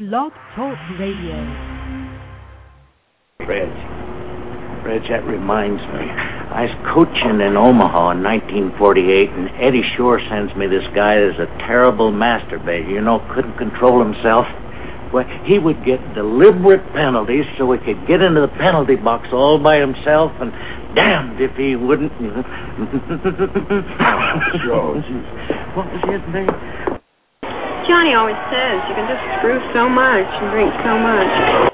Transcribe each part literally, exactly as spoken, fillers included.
Blog Talk Radio. Reg, Reg, that reminds me. I was coaching in Omaha in nineteen forty-eight, and Eddie Shore sends me this guy that's a terrible masturbator, you know, couldn't control himself. Well, he would get deliberate penalties so he could get into the penalty box all by himself, and damned if he wouldn't. Sure. What was his name? Johnny always says you can just screw so much and drink so much.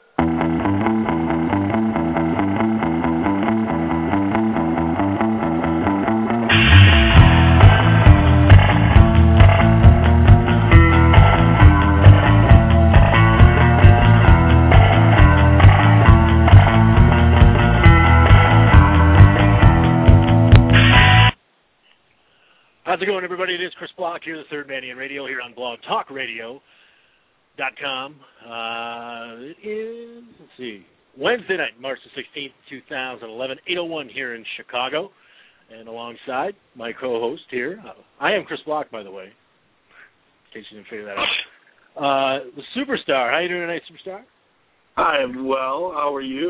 How's it going, everybody? It is Chris Block here, the Third Man in Radio, here on blog talk radio dot com. Uh, it is, let's see, Wednesday night, March the sixteenth, two thousand eleven, eight oh one here in Chicago. And alongside my co-host here, uh, I am Chris Block, by the way, in case you didn't figure that out. Uh, the Superstar. How you doing tonight, Superstar? I am well. How are you?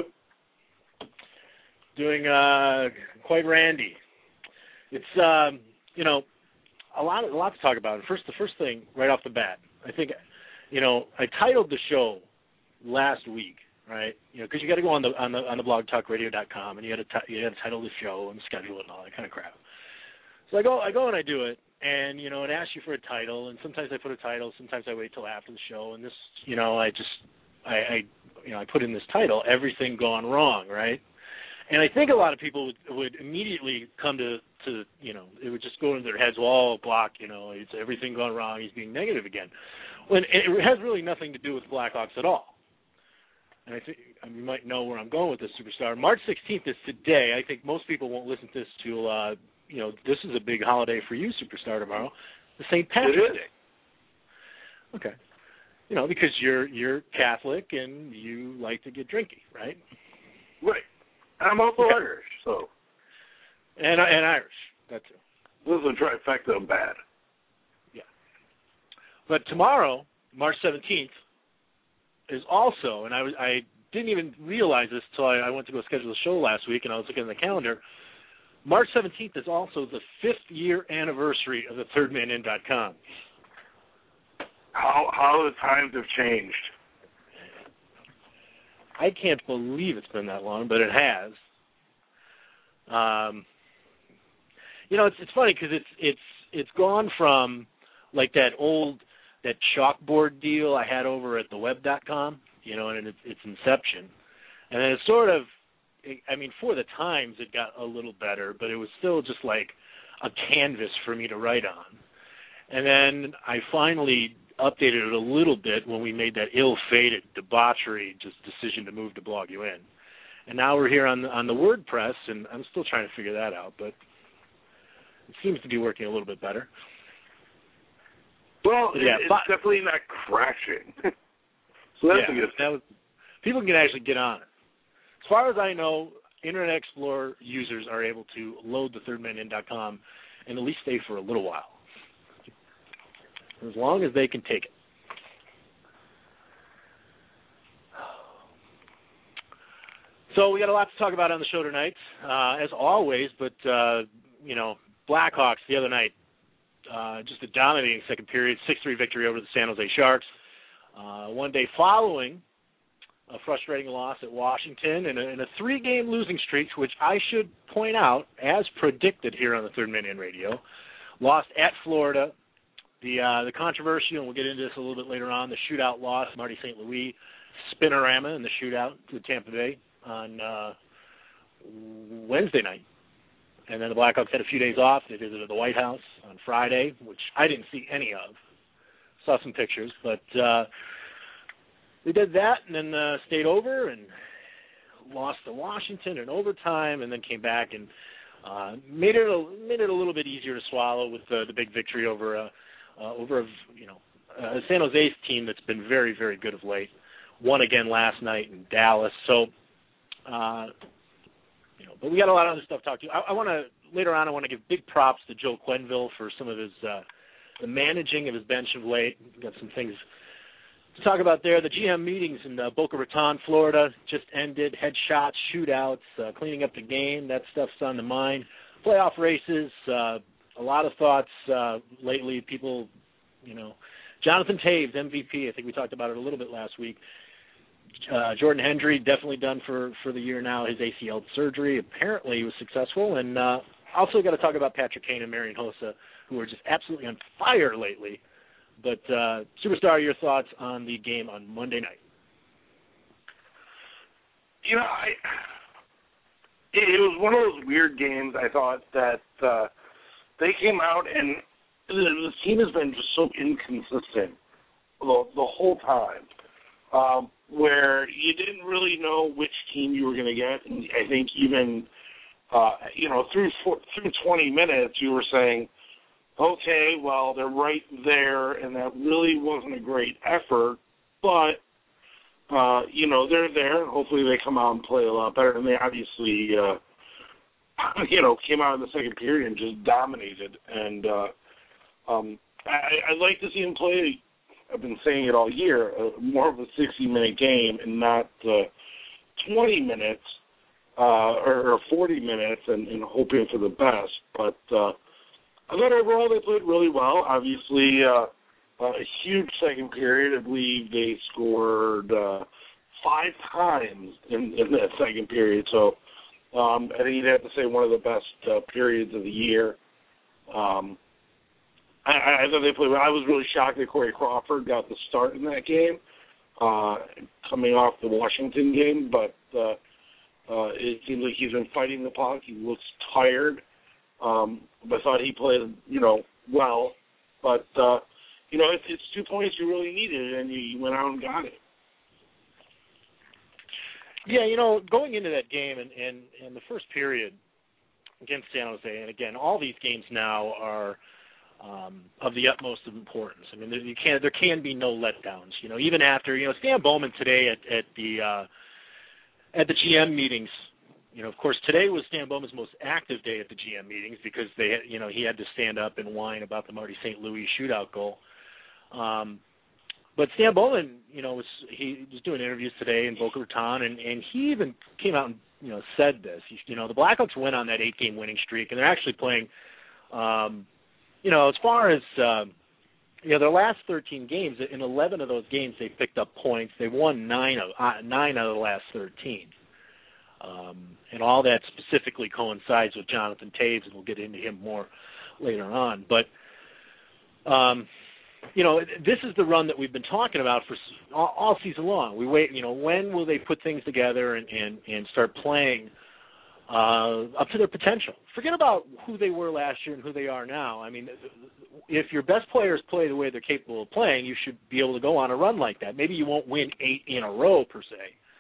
Doing uh, quite randy. It's, um, you know, a lot, a lot to talk about. First, the first thing right off the bat, I think, you know, I titled the show last week, right? You know, because you got to go on the on the on the blog talk radio dot com and you got to t- you got to title the show and schedule it and all that kind of crap. So I go, I go and I do it, and you know, it asks you for a title, and sometimes I put a title, sometimes I wait till after the show, and this, you know, I just, I, I you know, I put in this title, Everything Gone Wrong, right? And I think a lot of people would, would immediately come to, to, you know, it would just go into their heads, well, Block, you know, it's everything gone wrong, he's being negative again. When it has really nothing to do with Blackhawks at all. And I think I mean, you might know where I'm going with this, Superstar. March sixteenth is today. I think most people won't listen to this till, uh, you know, this is a big holiday for you, Superstar, tomorrow, the Saint Patrick's Day. Okay. You know, because you're you're Catholic and you like to get drinky, right? Right. I'm also okay. Irish, so. And and Irish, that too. This is a trifecta of bad. Yeah. But tomorrow, March seventeenth, is also, and I was I didn't even realize this until I, I went to go schedule the show last week, and I was looking at the calendar. March seventeenth is also the fifth year anniversary of the third man in dot com. How how the times have changed. I can't believe it's been that long, but it has. Um, you know, it's it's funny because it's it's it's gone from like that old that chalkboard deal I had over at the web dot com, you know, and its its inception, and then it's sort of, I mean, for the times it got a little better, but it was still just like a canvas for me to write on, and then I finally updated it a little bit when we made that ill-fated debauchery just decision to move to Blog U N. And now we're here on the, on the WordPress, and I'm still trying to figure that out, but it seems to be working a little bit better. Well, yeah, it's but, definitely not crashing. So that's yeah, a good that was, people can actually get on it. As far as I know, Internet Explorer users are able to load the third man in dot com and at least stay for a little while. As long as they can take it. So we got a lot to talk about on the show tonight, uh, as always. But uh, you know, Blackhawks the other night, uh, just a dominating second period, six three victory over the San Jose Sharks. Uh, one day following a frustrating loss at Washington and a, and a three-game losing streak, which I should point out, as predicted here on the Third Man In Radio, lost at Florida. The uh, the controversy, and we'll get into this a little bit later on, the shootout loss, Marty Saint Louis, spinorama in the shootout to Tampa Bay on uh, Wednesday night. And then the Blackhawks had a few days off. They visited the White House on Friday, which I didn't see any of. Saw some pictures, but uh, they did that and then uh, stayed over and lost to Washington in overtime and then came back and uh, made it a, made it a little bit easier to swallow with uh, the big victory over uh, Uh, over, you know, uh, San Jose's team that's been very, very good of late. Won again last night in Dallas. So, uh, you know, but we got a lot of other stuff to talk to. I, I want to, later on, I want to give big props to Joe Quenneville for some of his, uh, the managing of his bench of late. Got some things to talk about there, the G M meetings in uh, Boca Raton, Florida, just ended. Headshots, shootouts, uh, cleaning up the game. That stuff's on the mind. Playoff races, uh, a lot of thoughts uh, lately. People, you know, Jonathan Taves, M V P. I think we talked about it a little bit last week. Uh, Jordan Hendry, definitely done for, for the year now. His A C L surgery apparently was successful. And uh, also got to talk about Patrick Kane and Marian Hossa, who are just absolutely on fire lately. But, uh, Superstar, your thoughts on the game on Monday night? You know, I, it, it was one of those weird games. I thought that uh, they came out, and the, the team has been just so inconsistent the, the whole time, um, where you didn't really know which team you were going to get. And I think even, uh, you know, through through twenty minutes, you were saying, okay, well, they're right there, and that really wasn't a great effort, but, uh, you know, they're there, and hopefully they come out and play a lot better, and they obviously, uh, you know, came out in the second period and just dominated, and uh, um, I, I'd like to see them play, I've been saying it all year, uh, more of a sixty-minute game and not uh, twenty minutes uh, or, or forty minutes and, and hoping for the best, but uh, I thought overall they played really well. Obviously, uh, uh, a huge second period. I believe they scored uh, five times in, in that second period. So um, I think you'd have to say one of the best uh, periods of the year. Um, I, I thought they played well. I was really shocked that Corey Crawford got the start in that game, uh, coming off the Washington game. But uh, uh, it seems like he's been fighting the puck. He looks tired. Um, I thought he played, you know, well, but, uh, you know, it's, it's two points you really needed, and you, you went out and got it. Yeah, you know, going into that game and, and, and the first period against San Jose, and again, all these games now are um, of the utmost importance. I mean, there, you can't, there can be no letdowns. You know, even after, you know, Stan Bowman today at, at the uh, at the G M meetings. You know, of course, today was Stan Bowman's most active day at the G M meetings because they, had, you know, he had to stand up and whine about the Marty Saint Louis shootout goal. Um, but Stan Bowman, you know, was he was doing interviews today in Boca Raton, and, and he even came out and you know said this. He, you know, the Blackhawks went on that eight-game winning streak, and they're actually playing. Um, you know, as far as uh, you know, their last thirteen games, in eleven of those games, they picked up points. They won nine of uh, nine out of the last thirteen. Um, and all that specifically coincides with Jonathan Taves, and we'll get into him more later on. But, um, you know, this is the run that we've been talking about for all, all season long. We wait, you know, when will they put things together and, and, and start playing uh, up to their potential? Forget about who they were last year and who they are now. I mean, if your best players play the way they're capable of playing, you should be able to go on a run like that. Maybe you won't win eight in a row per se,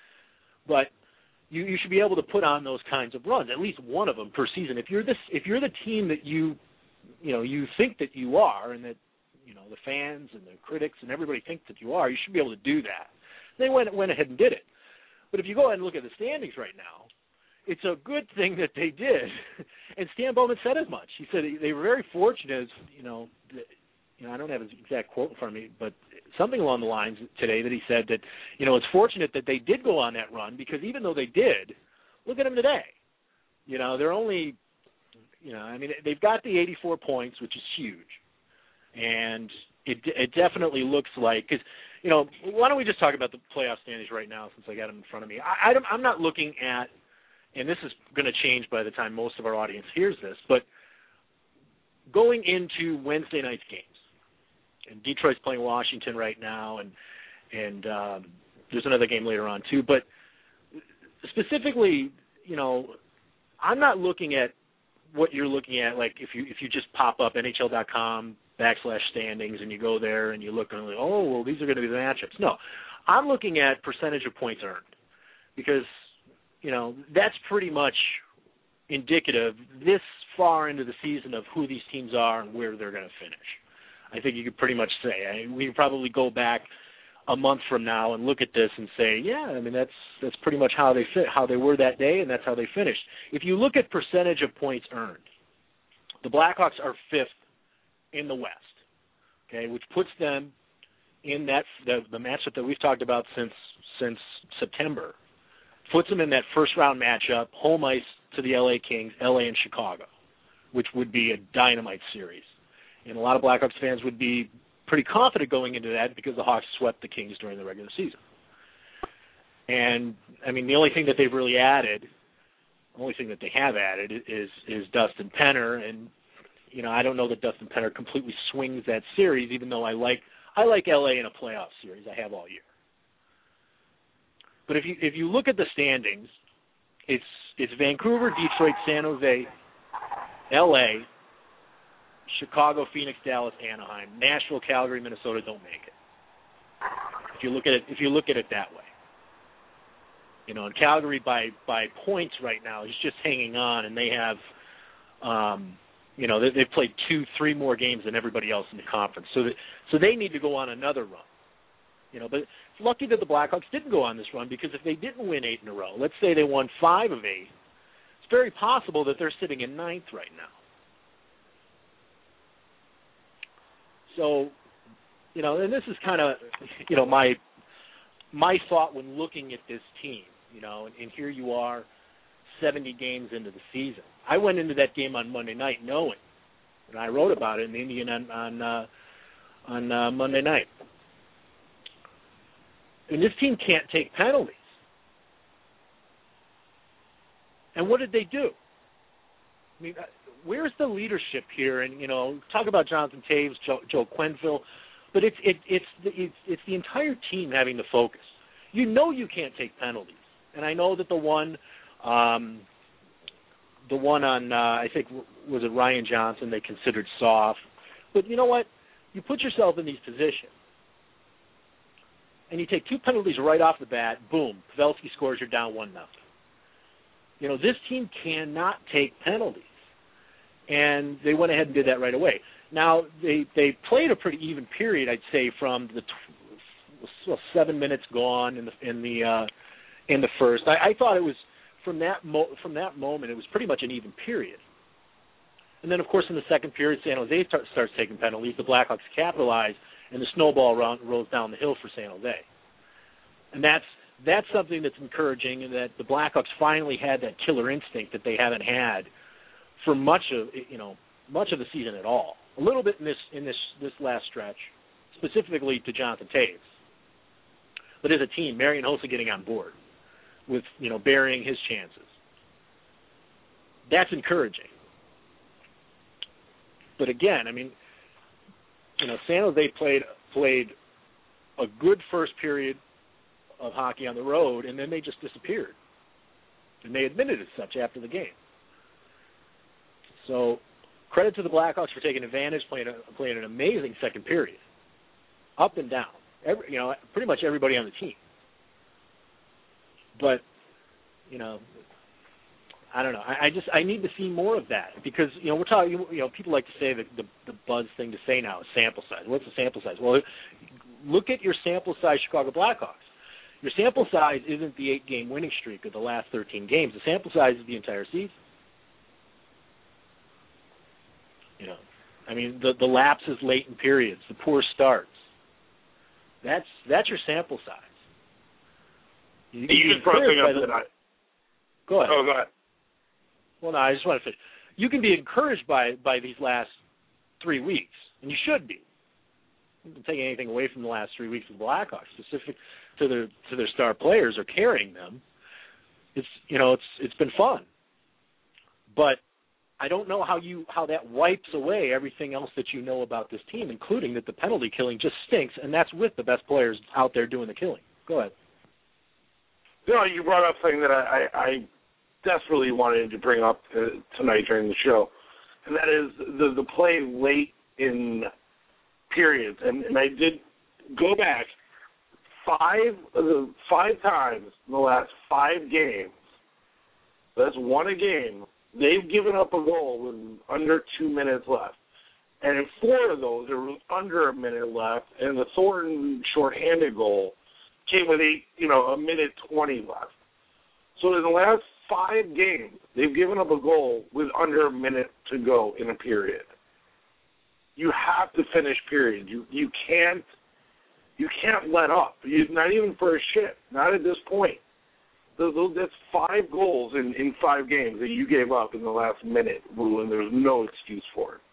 but You, you should be able to put on those kinds of runs, at least one of them per season. If you're this, if you're the team that you, you know, you think that you are, and that, you know, the fans and the critics and everybody think that you are, you should be able to do that. They went went ahead and did it. But if you go ahead and look at the standings right now, it's a good thing that they did. And Stan Bowman said as much. He said they were very fortunate, you know. That, You know, I don't have his exact quote in front of me, but something along the lines today that he said that, you know, it's fortunate that they did go on that run because even though they did, look at them today. You know, they're only, you know, I mean, they've got the eighty-four points, which is huge. And it it definitely looks like, because, you know, why don't we just talk about the playoff standings right now since I got them in front of me. I, I don't, I'm not looking at, and this is going to change by the time most of our audience hears this, but going into Wednesday night's games, and Detroit's playing Washington right now, and and um, there's another game later on too. But specifically, you know, I'm not looking at what you're looking at. Like if you if you just pop up N H L dot com backslash standings and you go there and you look and like, oh well, these are going to be the matchups. No, I'm looking at percentage of points earned because you know that's pretty much indicative this far into the season of who these teams are and where they're going to finish. I think you could pretty much say. I mean, we could probably go back a month from now and look at this and say, yeah, I mean that's that's pretty much how they fit, how they were that day, and that's how they finished. If you look at percentage of points earned, the Blackhawks are fifth in the West, okay, which puts them in that the, the matchup that we've talked about since since September, puts them in that first round matchup, home ice to the L A Kings, L A and Chicago, which would be a dynamite series. And a lot of Blackhawks fans would be pretty confident going into that because the Hawks swept the Kings during the regular season. And, I mean, the only thing that they've really added, the only thing that they have added is is Dustin Penner. And, you know, I don't know that Dustin Penner completely swings that series, even though I like I like L A in a playoff series. I have all year. But if you if you look at the standings, it's it's Vancouver, Detroit, San Jose, L A, Chicago, Phoenix, Dallas, Anaheim, Nashville, Calgary, Minnesota don't make it. If you look at it if you look at it that way. You know, and Calgary by by points right now is just hanging on, and they have um, you know, they, they've played two, three more games than everybody else in the conference. So that, so they need to go on another run. You know, but it's lucky that the Blackhawks didn't go on this run, because if they didn't win eight in a row, let's say they won five of eight, it's very possible that they're sitting in ninth right now. So, you know, and this is kind of, you know, my my thought when looking at this team, you know, and, and here you are seventy games into the season. I went into that game on Monday night knowing, and I wrote about it in the Indian on on, uh, on uh, Monday night. And this team can't take penalties. And what did they do? I mean, where's the leadership here? And, you know, talk about Jonathan Toews, Joe, Joe Quenneville, but it's it, it's the, it's it's the entire team having the focus. You know you can't take penalties, and I know that the one, um, the one on uh, I think was it Ryan Johnson they considered soft, but you know what? You put yourself in these positions, and you take two penalties right off the bat. Boom, Pavelski scores. You're down one nothing. You know, this team cannot take penalties, and they went ahead and did that right away. Now, they, they played a pretty even period, I'd say, from the tw- well, seven minutes gone in the in the uh, in the first. I, I thought it was from that mo- from that moment it was pretty much an even period. And then, of course, in the second period, San Jose start, starts taking penalties. The Blackhawks capitalize, and the snowball run, rolls down the hill for San Jose. And that's that's something that's encouraging, and that the Blackhawks finally had that killer instinct that they haven't had for much of you know much of the season at all. A little bit in this in this this last stretch, specifically to Jonathan Toews. But as a team, Marian Hossa getting on board with you know burying his chances. That's encouraging. But again, I mean, you know, San Jose played played a good first period of hockey on the road, and then they just disappeared. And they admitted as such after the game. So credit to the Blackhawks for taking advantage, playing a, playing an amazing second period, up and down. Every, you know, pretty much everybody on the team. But, you know, I don't know. I, I just I need to see more of that, because you know we're talking. You know, people like to say that the the buzz thing to say now is sample size. What's the sample size? Well, look at your sample size Chicago Blackhawks. Your sample size isn't the eight-game winning streak of the last thirteen games. The sample size is the entire season. You know, I mean, the, the lapses late in periods, the poor starts. That's that's your sample size. You, you just brought something up that I... Go ahead. Oh, go ahead. Well, no, I just want to finish. You can be encouraged by, by these last three weeks, and you should be. I'm not taking anything away from the last three weeks of the Blackhawks, specific to their to their star players or carrying them. It's you know it's it's been fun, but I don't know how you how that wipes away everything else that you know about this team, including that the penalty killing just stinks, and that's with the best players out there doing the killing. Go ahead. You know, you brought up something that I, I, I desperately wanted to bring up uh, tonight during the show, and that is the the play late in periods. And, and I did go back five uh, five times in the last five games. That's one a game. They've given up a goal with under two minutes left. And in four of those, there was under a minute left, and the Thornton shorthanded goal came with eight, you know, a minute twenty left. So in the last five games, they've given up a goal with under a minute to go in a period. You have to finish period. You you can't You can't let up. You, not even for a shit. Not at this point. Those, those, that's five goals in, in five games that you gave up in the last minute, Lou, and there's no excuse for it.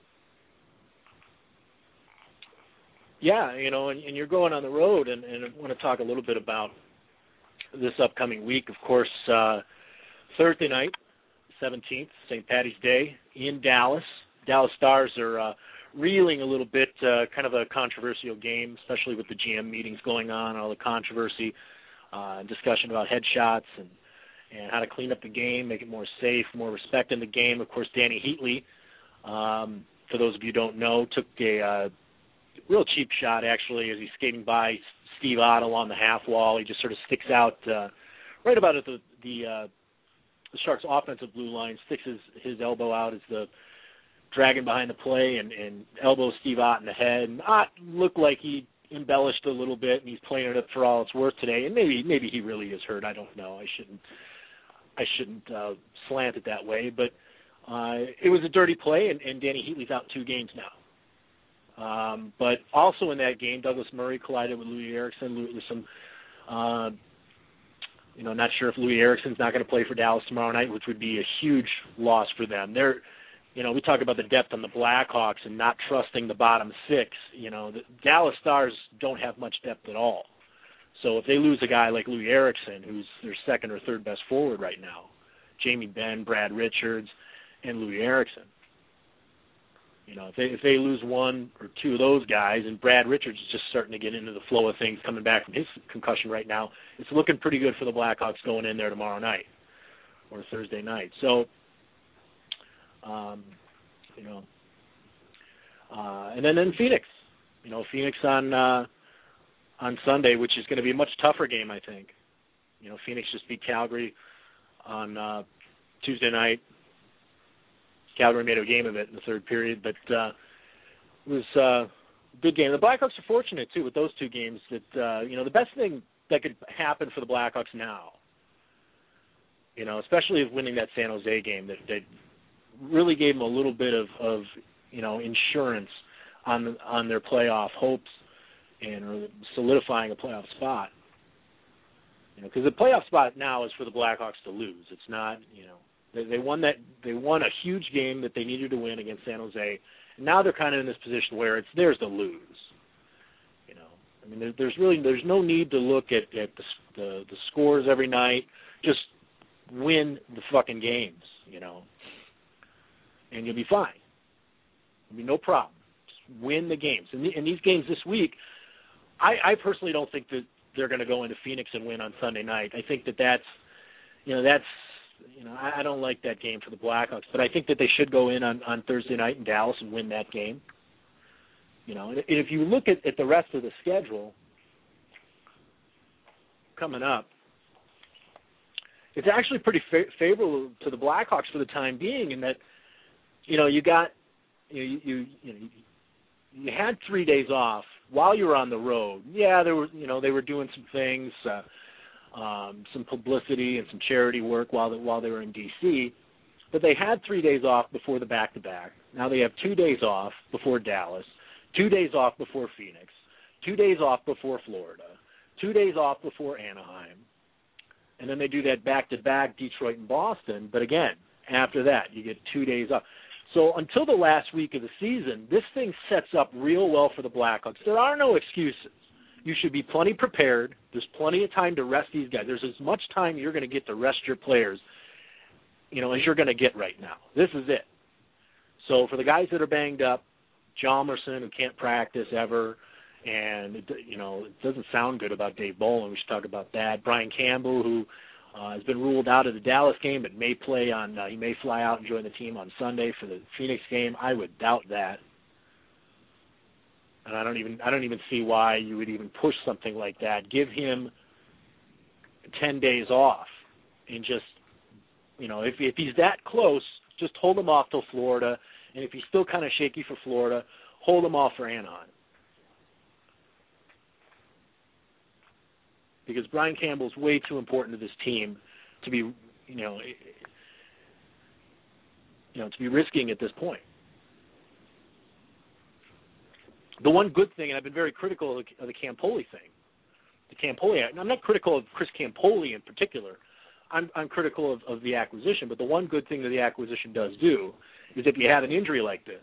Yeah, you know, and, and you're going on the road, and, and I want to talk a little bit about this upcoming week. Of course, uh, Thursday night, seventeenth, Saint Patty's Day, in Dallas. Dallas Stars are uh, reeling a little bit, uh, kind of a controversial game, especially with the G M meetings going on, all the controversy, uh, discussion about headshots and, and how to clean up the game, make it more safe, more respect in the game. Of course, Danny Heatley, um, for those of you who don't know, took a uh, real cheap shot, actually, as he's skating by Steve Otto on the half wall. He just sort of sticks out uh, right about at the, the, uh, the Sharks' offensive blue line, sticks his, his elbow out as the dragging behind the play and, and elbows Steve Ott in the head. And Ott looked like he embellished a little bit, and he's playing it up for all it's worth today. And maybe maybe he really is hurt. I don't know. I shouldn't I shouldn't uh, slant it that way. But uh, it was a dirty play, and, and Danny Heatley's out two games now. Um, but also in that game, Douglas Murray collided with Louis Eriksson. There's some, uh, you know, not sure if Louis Eriksson's not going to play for Dallas tomorrow night, which would be a huge loss for them. They're, you know, we talk about the depth on the Blackhawks and not trusting the bottom six. You know, the Dallas Stars don't have much depth at all. So if they lose a guy like Louis Eriksson, who's their second or third best forward right now, Jamie Benn, Brad Richards, and Louis Eriksson, you know, if they if they lose one or two of those guys, and Brad Richards is just starting to get into the flow of things coming back from his concussion right now, it's looking pretty good for the Blackhawks going in there tomorrow night or Thursday night. So, um, you know, uh, and then in Phoenix, you know, Phoenix on uh, on Sunday, which is going to be a much tougher game, I think. You know, Phoenix just beat Calgary on uh, Tuesday night. Calgary made a game of it in the third period, but uh, it was uh, a good game. The Blackhawks are fortunate, too, with those two games that, uh, you know, the best thing that could happen for the Blackhawks now, you know, especially if winning that San Jose game, that, that really gave them a little bit of, of you know, insurance on on their playoff hopes and solidifying a playoff spot. You know, because the playoff spot now is for the Blackhawks to lose. It's not, you know, They, they won that. They won a huge game that they needed to win against San Jose. And now they're kind of in this position where it's theirs to lose. You know, I mean, there, there's really there's no need to look at, at the, the the scores every night. Just win the fucking games, you know, and you'll be fine. I mean, no problem. Just win the games. And, the, and these games this week, I, I personally don't think that they're going to go into Phoenix and win on Sunday night. I think that that's, you know, that's. You know, I, I don't like that game for the Blackhawks, but I think that they should go in on, on Thursday night in Dallas and win that game. You know, and if you look at, at the rest of the schedule coming up, it's actually pretty fa- favorable to the Blackhawks for the time being, in that, you know, you got, you know, you, you, you know, you had three days off while you were on the road. Yeah, there were, you know, they were doing some things. Uh, Um, some publicity and some charity work while they, while they were in D C, but they had three days off before the back-to-back. Now they have two days off before Dallas, two days off before Phoenix, two days off before Florida, two days off before Anaheim, and then they do that back-to-back Detroit and Boston. But again, after that, you get two days off. So until the last week of the season, this thing sets up real well for the Blackhawks. There are no excuses. You should be plenty prepared. There's plenty of time to rest these guys. There's as much time you're going to get to rest your players, you know, as you're going to get right now. This is it. So for the guys that are banged up, Hjalmarsson, who can't practice ever, and, you know, it doesn't sound good about Dave Bolin. We should talk about that. Brian Campbell, who uh, has been ruled out of the Dallas game, but may play on, uh, he may fly out and join the team on Sunday for the Phoenix game. I would doubt that. And I don't even I don't even see why you would even push something like that. Give him ten days off, and just, you know, if if he's that close, just hold him off till Florida. And if he's still kind of shaky for Florida, hold him off for Anaheim. Because Brian Campbell's way too important to this team to be, you know, you know, to be risking at this point. the one good thing, and I've been very critical of the, of the Campoli thing, the Campoli, and I'm not critical of Chris Campoli in particular. I'm, I'm critical of, of the acquisition, but the one good thing that the acquisition does do is if you have an injury like this,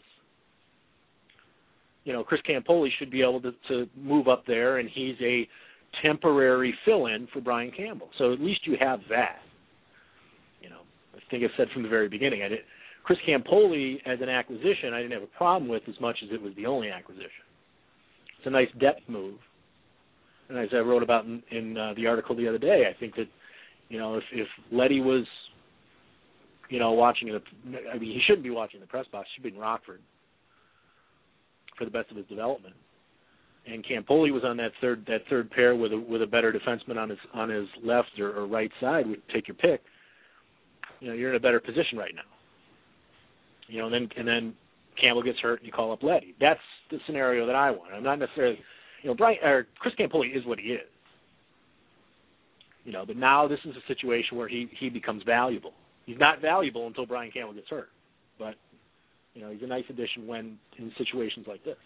you know, Chris Campoli should be able to, to move up there, and he's a temporary fill-in for Brian Campbell. So at least you have that. You know, I think I've said from the very beginning, I did, Chris Campoli as an acquisition I didn't have a problem with as much as it was the only acquisition. It's a nice depth move. And as I wrote about in, in uh, the article the other day, I think that, you know, if, if Letty was, you know, watching the, I mean, he shouldn't be watching the press box. He should be in Rockford for the best of his development. And Campoli was on that third that third pair with a with a better defenseman on his on his left or, or right side. Take your pick. You know, you're in a better position right now. You know, and then and then Campbell gets hurt and you call up Letty. That's the scenario that I want. I'm not necessarily, you know, Brian or Chris Campoli is what he is. You know, but now this is a situation where he, he becomes valuable. He's not valuable until Brian Campbell gets hurt. But, you know, he's a nice addition when in situations like this.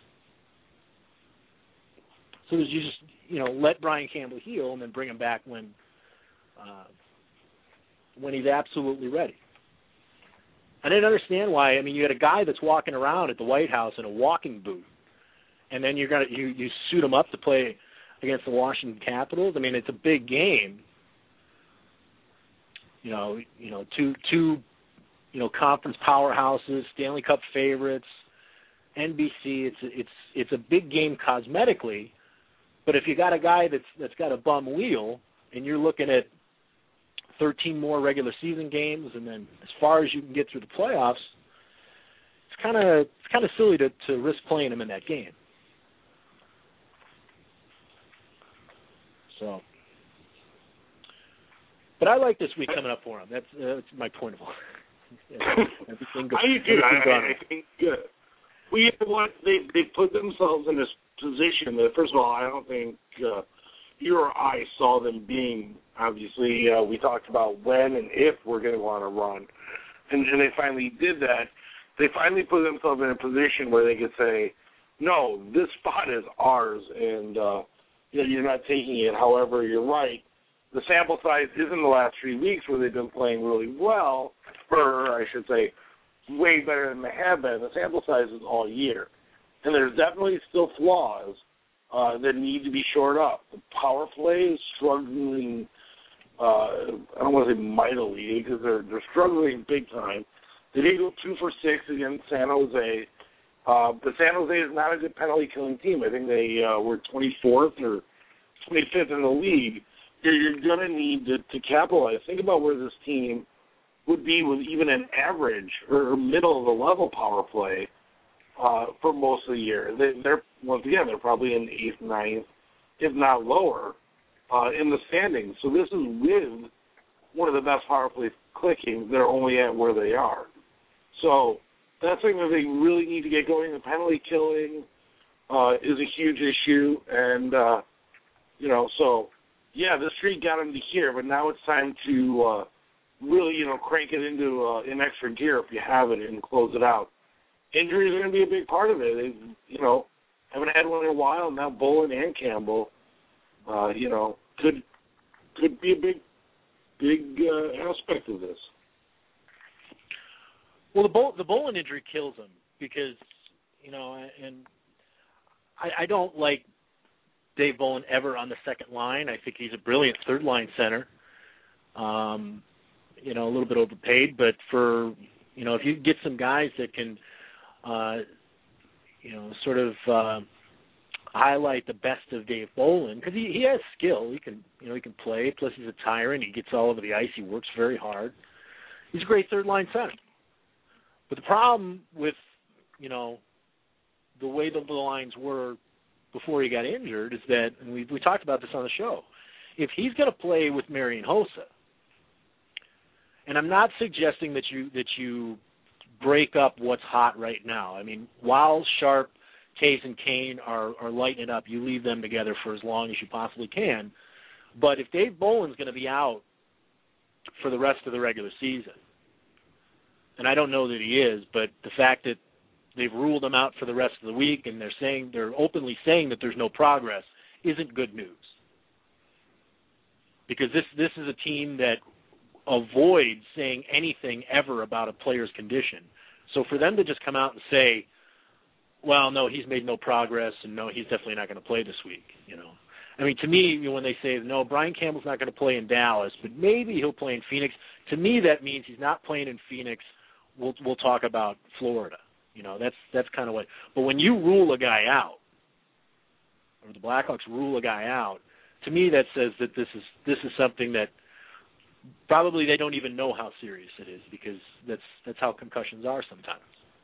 So you just, you know, let Brian Campbell heal and then bring him back when uh, when he's absolutely ready. I didn't understand why. I mean, you had a guy that's walking around at the White House in a walking boot, and then you're gonna you, you suit him up to play against the Washington Capitals. I mean, it's a big game. You know, you know, two two, you know, conference powerhouses, Stanley Cup favorites, N B C. It's it's it's a big game cosmetically, but if you got a guy that's that's got a bum wheel, and you're looking at thirteen more regular season games, and then as far as you can get through the playoffs, it's kind of it's kind of silly to, to risk playing him in that game. So, but I like this week coming up for him. That's uh, that's my point of view. Everything goes, I do too. I, I, I think uh, well, you know what, they they put themselves in this position that, first of all, I don't think uh, you or I saw them being. Obviously, uh, we talked about when and if we're going to want to run, and, and they finally did that. They finally put themselves in a position where they could say, "No, this spot is ours," and uh, you know, you're not taking it. However, you're right. The sample size isn't the last three weeks where they've been playing really well, or I should say, way better than they have been. The sample size is all year, and there's definitely still flaws uh, that need to be shored up. The power play is struggling. Uh, I don't want to say mightily because they're they're struggling big time. They did go two for six against San Jose, uh, but San Jose is not a good penalty killing team. I think they uh, were twenty-fourth or twenty-fifth in the league. You're, you're going to need to, to capitalize. Think about where this team would be with even an average or middle of the level power play uh, for most of the year. They, they're once again they're probably in eighth, ninth, if not lower. Uh, in the standings. So this is with one of the best power play clicking. They're only at where they are. So that's something that they really need to get going. The penalty killing uh, is a huge issue. And, uh, you know, so, yeah, this streak got them to here, but now it's time to uh, really, you know, crank it into uh, an extra gear if you have it and close it out. Injuries are going to be a big part of it. They, you know, haven't had one in a while. Now Bolin and Campbell. Uh, you know, could could be a big, big uh, aspect of this. Well, the Bol- the Bolin injury kills him because, you know, and I, I don't like Dave Bolin ever on the second line. I think he's a brilliant third line center. Um, you know, a little bit overpaid, but for, you know, if you get some guys that can, uh, you know, sort of. Uh, highlight the best of Dave Bolin because he, he has skill. He can, you know, he can play. Plus, he's a tyrant. He gets all over the ice. He works very hard. He's a great third line center. But the problem with, you know, the way the lines were before he got injured is that, and we we talked about this on the show, if he's going to play with Marian Hossa, and I'm not suggesting that you that you break up what's hot right now. I mean, while Sharp, Taves and Kane are, are lighting it up, you leave them together for as long as you possibly can. But if Dave Bolin's going to be out for the rest of the regular season, and I don't know that he is, but the fact that they've ruled him out for the rest of the week, and they're saying they're openly saying that there's no progress, isn't good news. Because this this is a team that avoids saying anything ever about a player's condition. So for them to just come out and say, well, no, he's made no progress, and no, he's definitely not going to play this week, you know. I mean, to me, when they say, no, Brian Campbell's not going to play in Dallas, but maybe he'll play in Phoenix, to me that means he's not playing in Phoenix. We'll we'll talk about Florida. You know, that's that's kind of what. But when you rule a guy out, or the Blackhawks rule a guy out, to me that says that this is this is something that probably they don't even know how serious it is, because that's that's how concussions are sometimes.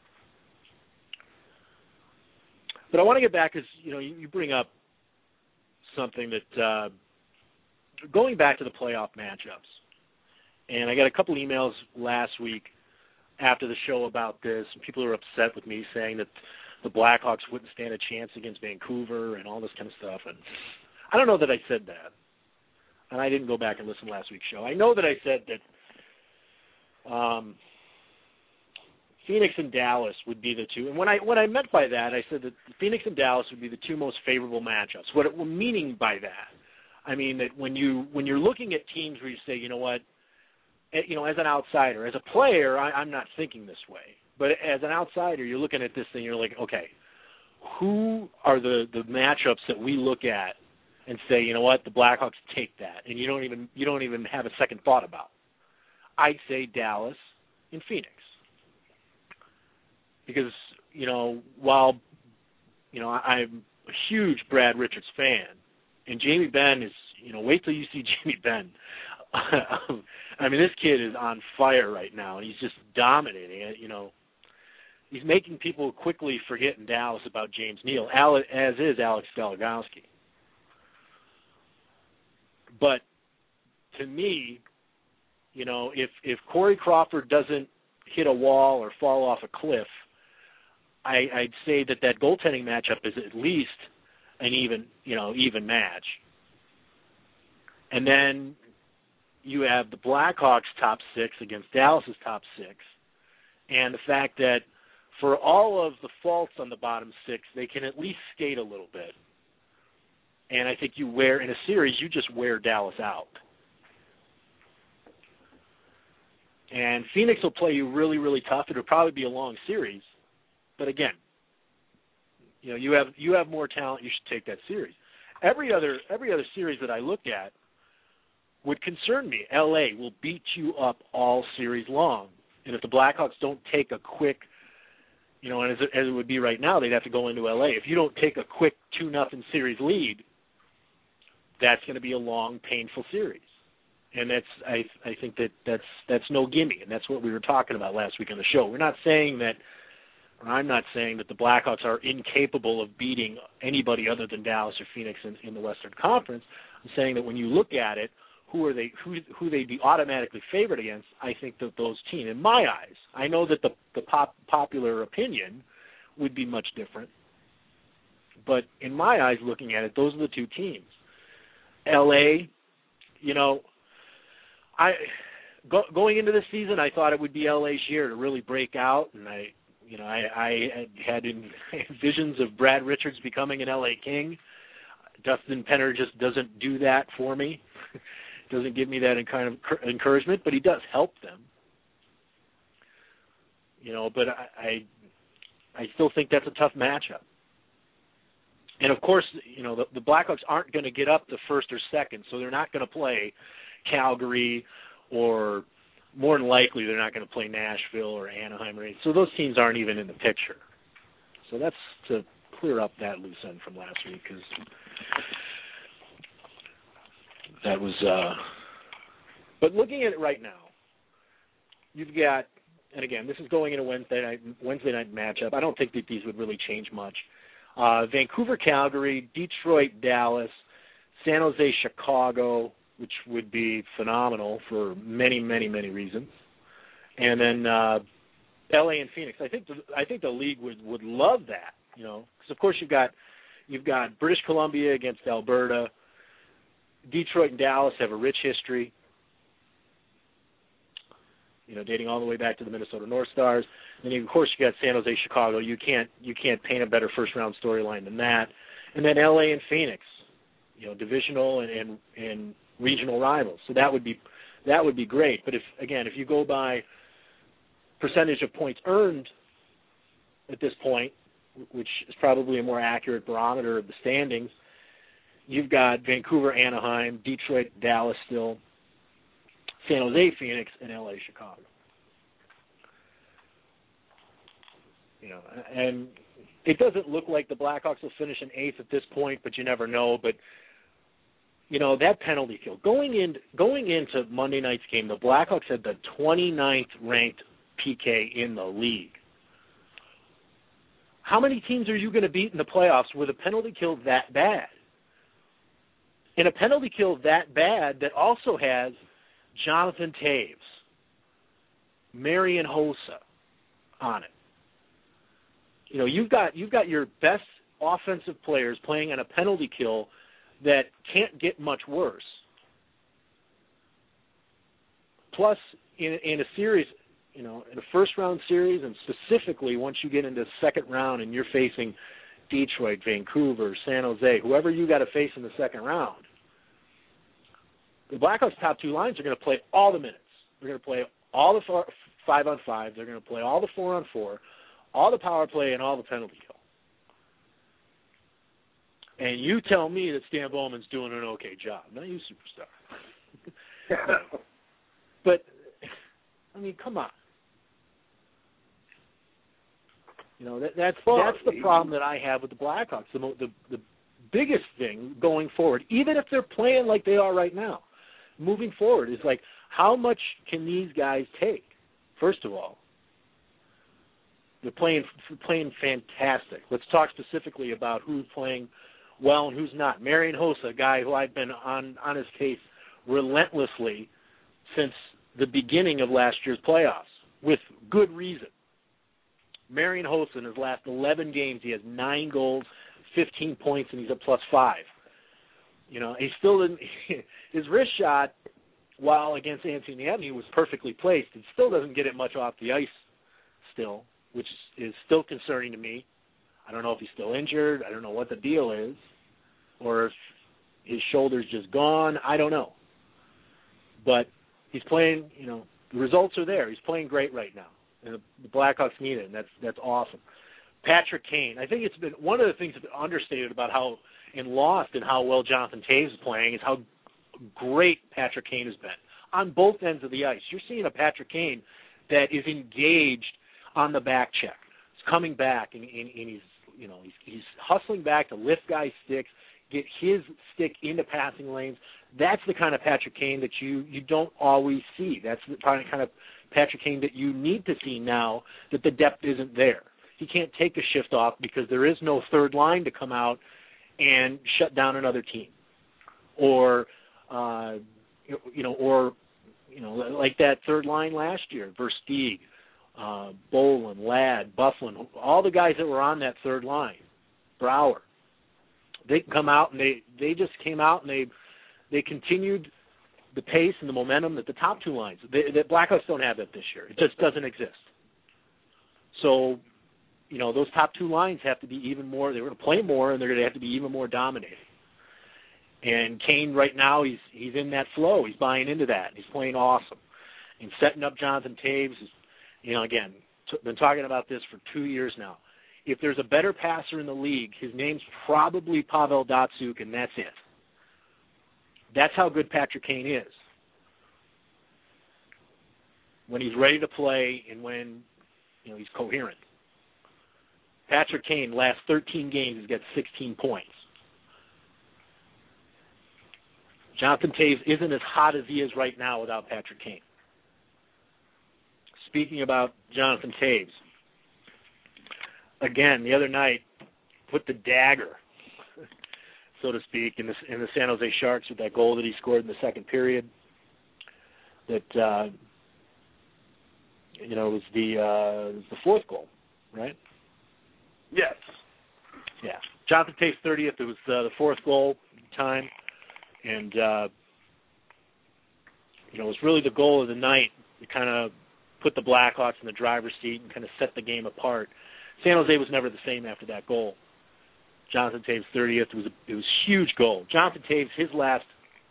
But I want to get back, because you know you, you bring up something that uh, going back to the playoff matchups, and I got a couple emails last week after the show about this, and people are upset with me saying that the Blackhawks wouldn't stand a chance against Vancouver and all this kind of stuff. And I don't know that I said that, and I didn't go back and listen to last week's show. I know that I said that um, Phoenix and Dallas would be the two. And when I what I meant by that, I said that Phoenix and Dallas would be the two most favorable matchups. What it, meaning by that, I mean that when you when you're looking at teams where you say, you know what, you know, as an outsider, as a player, I, I'm not thinking this way. But as an outsider, you're looking at this thing, you're like, okay, who are the, the matchups that we look at and say, you know what, the Blackhawks take that, and you don't even you don't even have a second thought about. I'd say Dallas and Phoenix. Because, you know, while, you know, I'm a huge Brad Richards fan, and Jamie Benn is, you know, wait till you see Jamie Benn. I mean, this kid is on fire right now, and he's just dominating it, you know. He's making people quickly forget in Dallas about James Neal, as is Alex Galagowski. But to me, you know, if, if Corey Crawford doesn't hit a wall or fall off a cliff, I, I'd say that that goaltending matchup is at least an even, you know, even match. And then you have the Blackhawks top six against Dallas's top six, and the fact that for all of the faults on the bottom six, they can at least skate a little bit. And I think you wear, in a series, you just wear Dallas out. And Phoenix will play you really, really tough. It'll probably be a long series. But again, you know, you have you have more talent, you should take that series. Every other every other series that I look at would concern me. L A will beat you up all series long. And if the Blackhawks don't take a quick, you know, and as it, as it would be right now, they'd have to go into L A. If you don't take a quick two nothing series lead, that's going to be a long, painful series. And that's I I think that that's that's no gimme, and that's what we were talking about last week on the show. We're not saying that, or I'm not saying that the Blackhawks are incapable of beating anybody other than Dallas or Phoenix in, in the Western Conference. I'm saying that when you look at it, who are they? Who who they'd be automatically favored against? I think that those teams, in my eyes, I know that the the pop, popular opinion would be much different, but in my eyes, looking at it, those are the two teams. L A, you know, I go, going into this season, I thought it would be L A's year to really break out, and I, you know, I, I had visions of Brad Richards becoming an L A King. Dustin Penner just doesn't do that for me. Doesn't give me that kind of encouragement, but he does help them. You know, but I, I, I still think that's a tough matchup. And of course, you know, the, the Blackhawks aren't going to get up to first or second, so they're not going to play Calgary, or more than likely they're not going to play Nashville or Anaheim or anything. So those teams aren't even in the picture. So that's to clear up that loose end from last week, because that was, uh, but looking at it right now, you've got, and again, this is going into Wednesday night, Wednesday night matchup. I don't think that these would really change much. Uh, Vancouver, Calgary, Detroit, Dallas, San Jose, Chicago, which would be phenomenal for many, many, many reasons, and then uh, L A and Phoenix. I think the, I think the league would, would love that, you know, because of course you've got you've got British Columbia against Alberta. Detroit and Dallas have a rich history. you know, dating all the way back to the Minnesota North Stars. And then, of course, you got San Jose, Chicago. You can't you can't paint a better first-round storyline than that. And then L A and Phoenix, you know, divisional and, and and regional rivals. So that would be that would be great. But if again, if you go by percentage of points earned at this point, which is probably a more accurate barometer of the standings, you've got Vancouver, Anaheim, Detroit, Dallas still, San Jose, Phoenix, and L A, Chicago. You know, and it doesn't look like the Blackhawks will finish in eighth at this point, but you never know. But you know, that penalty kill going in going into Monday night's game, the Blackhawks had the twenty-ninth ranked P K in the league. How many teams are you going to beat in the playoffs with a penalty kill that bad? And a penalty kill that bad that also has Jonathan Toews, Marian Hossa on it. You know, you've got you've got your best offensive players playing on a penalty kill that can't get much worse. Plus, in, in a series, you know, in a first-round series, and specifically once you get into the second round and you're facing Detroit, Vancouver, San Jose, whoever you got to face in the second round, the Blackhawks' top two lines are going to play all the minutes. They're going to play all the four, five-on-five. They're going to play all the four-on-four, all the power play, and all the penalty kill. And you tell me that Stan Bowman's doing an okay job. Not you, superstar. But, I mean, come on. You know, that, that's that's the problem that I have with the Blackhawks. The, the the biggest thing going forward, even if they're playing like they are right now, moving forward, is like, how much can these guys take? First of all, they're playing playing fantastic. Let's talk specifically about who's playing well and who's not. Marian Hossa, a guy who I've been on, on his case relentlessly since the beginning of last year's playoffs, with good reason. Marian Hossa, in his last eleven games, he has nine goals, fifteen points, and he's a plus five. You know, he still didn't. His wrist shot, while against Anthony Edney, was perfectly placed. It still doesn't get it much off the ice, still, which is still concerning to me. I don't know if he's still injured. I don't know what the deal is, or if his shoulder's just gone. I don't know. But he's playing. You know, the results are there. He's playing great right now. And the Blackhawks need it, and that's that's awesome. Patrick Kane, I think it's been one of the things that's been understated about how and lost in how well Jonathan Toews is playing is how great Patrick Kane has been on both ends of the ice. You're seeing a Patrick Kane that is engaged on the back check. He's coming back, and, and, and he's you know he's, he's hustling back to lift guys' sticks, get his stick into passing lanes. That's the kind of Patrick Kane that you, you don't always see. That's the kind of Patrick Kane that you need to see now that the depth isn't there. He can't take a shift off because there is no third line to come out and shut down another team, or uh, you know, or you know, like that third line last year, Versteeg, uh, Bolin, Ladd, Bufflin, all the guys that were on that third line, Brouwer. They can come out and they, they just came out and they they continued the pace and the momentum that the top two lines. They, the Blackhawks don't have that this year. It just doesn't exist. So, you know, those top two lines have to be even more. They're going to play more, and they're going to have to be even more dominating. And Kane right now, he's he's in that flow. He's buying into that. He's playing awesome. And setting up Jonathan Toews is, you know, again, t- been talking about this for two years now. If there's a better passer in the league, his name's probably Pavel Datsyuk, and that's it. That's how good Patrick Kane is. When he's ready to play and when, you know, he's coherent. Patrick Kane, last thirteen games, has got sixteen points. Jonathan Toews isn't as hot as he is right now without Patrick Kane. Speaking about Jonathan Toews, again, the other night, put the dagger, so to speak, in the, in the San Jose Sharks with that goal that he scored in the second period. That, uh, you know, was the uh, was the fourth goal, right? Yes. Yeah. Jonathan Toews' thirtieth. It was uh, the fourth goal time, and uh, you know, it was really the goal of the night. It kind of put the Blackhawks in the driver's seat and kind of set the game apart. San Jose was never the same after that goal. Jonathan Taves' thirtieth was a, it was a huge goal. Jonathan Taves, his last,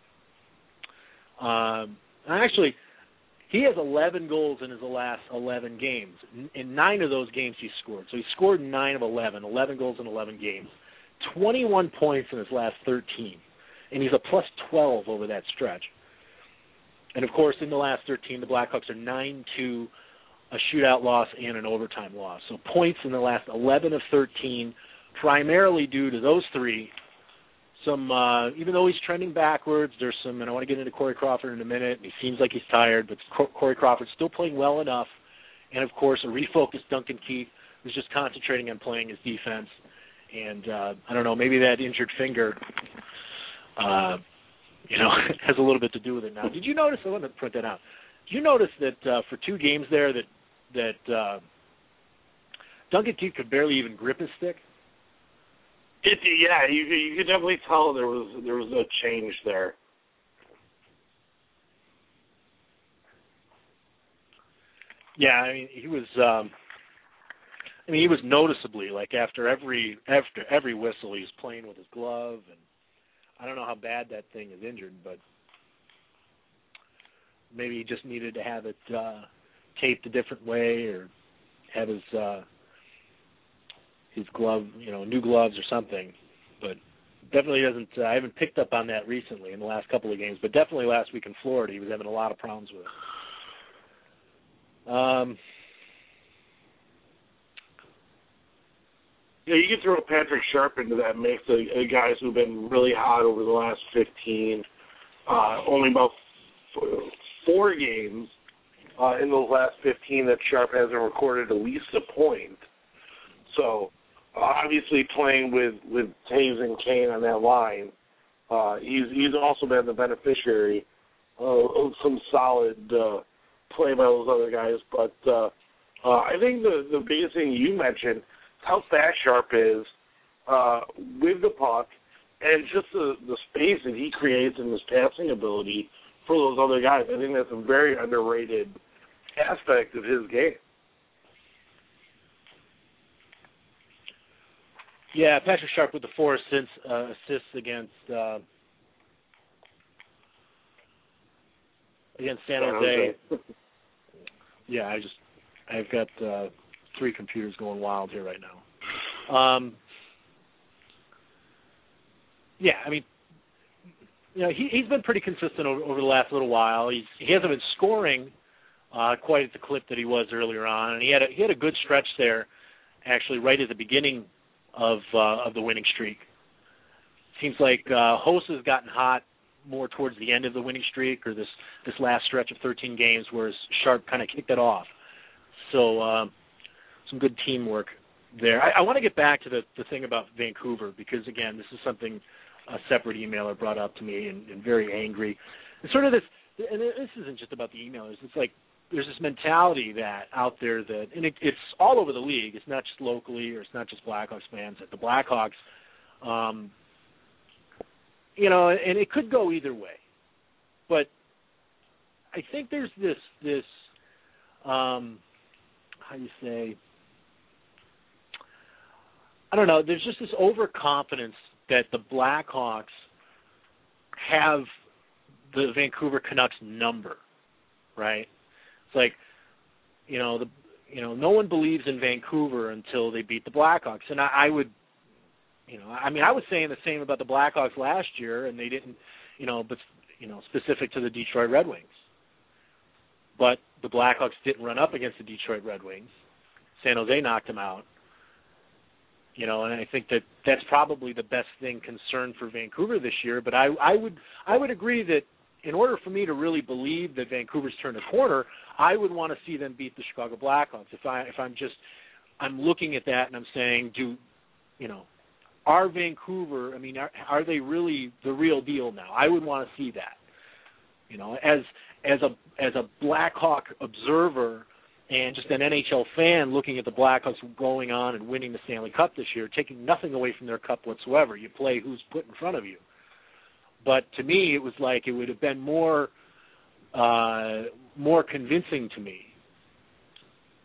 um, actually, he has eleven goals in his last eleven games. In nine of those games, he scored. So he scored in nine of eleven, eleven goals in eleven games, twenty-one points in his last thirteen, and he's a plus twelve over that stretch. And, of course, in the last thirteen, the Blackhawks are nine two, a shootout loss and an overtime loss. So points in the last eleven of thirteen, primarily due to those three. Some, uh, even though he's trending backwards, there's some, and I want to get into Corey Crawford in a minute, and he seems like he's tired, but Corey Crawford's still playing well enough. And, of course, a refocused Duncan Keith who's just concentrating on playing his defense. And, uh, I don't know, maybe that injured finger, uh, you know, has a little bit to do with it now. Did you notice, I want to print that out, did you notice that uh, for two games there that, that uh, Duncan Keith could barely even grip his stick? It, yeah, you you could definitely tell there was there was a change there. Yeah, I mean he was. Um, I mean he was noticeably like after every after every whistle he was playing with his glove, and I don't know how bad that thing is injured, but maybe he just needed to have it uh, taped a different way or have his. Uh, his glove, you know, new gloves or something, but definitely doesn't, uh, I haven't picked up on that recently in the last couple of games, but definitely last week in Florida he was having a lot of problems with it. Um, yeah, you can throw Patrick Sharp into that mix, of uh, guys who've been really hot over the last fifteen, uh, only about f- four games uh, in those last fifteen that Sharp hasn't recorded at least a point. So, Uh, obviously, playing with, with Taves and Kane on that line, uh, he's he's also been the beneficiary of, of some solid uh, play by those other guys. But uh, uh, I think the, the biggest thing you mentioned, how fast Sharp is uh, with the puck, and just the, the space that he creates in his passing ability for those other guys. I think that's a very underrated aspect of his game. Yeah, Patrick Sharp with the four assists, uh, assists against uh, against San Jose. Yeah, I just I've got uh, three computers going wild here right now. Um, yeah, I mean, you know, he he's been pretty consistent over, over the last little while. He's he hasn't been scoring uh, quite at the clip that he was earlier on, and he had a, he had a good stretch there, actually, right at the beginning of uh, of the winning streak. Seems like uh, Host has gotten hot more towards the end of the winning streak, or this, this last stretch of thirteen games, whereas Sharp kind of kicked it off. So uh, some good teamwork there. I, I want to get back to the, the thing about Vancouver, because, again, this is something a separate emailer brought up to me and, and very angry. It's sort of this, and this isn't just about the emailers, it's like there's this mentality that out there that, and it, it's all over the league. It's not just locally, or it's not just Blackhawks fans. That the Blackhawks, um, you know, and it could go either way. But I think there's this, this, um, how do you say, I don't know. There's just this overconfidence that the Blackhawks have the Vancouver Canucks number, right? It's like, you know, the you know, no one believes in Vancouver until they beat the Blackhawks. And I, I would, you know, I mean, I was saying the same about the Blackhawks last year, and they didn't, you know, but, you know, specific to the Detroit Red Wings. But the Blackhawks didn't run up against the Detroit Red Wings. San Jose knocked them out. You know, and I think that that's probably the best thing concerned for Vancouver this year. But I, I would, I would agree that in order for me to really believe that Vancouver's turned a corner, I would want to see them beat the Chicago Blackhawks. If I, if I'm just, I'm looking at that and I'm saying, do, you know, are Vancouver? I mean, are, are they really the real deal now? I would want to see that. You know, as as a as a Blackhawk observer and just an N H L fan looking at the Blackhawks going on and winning the Stanley Cup this year, taking nothing away from their cup whatsoever. You play who's put in front of you. But to me, it was like it would have been more uh, more convincing to me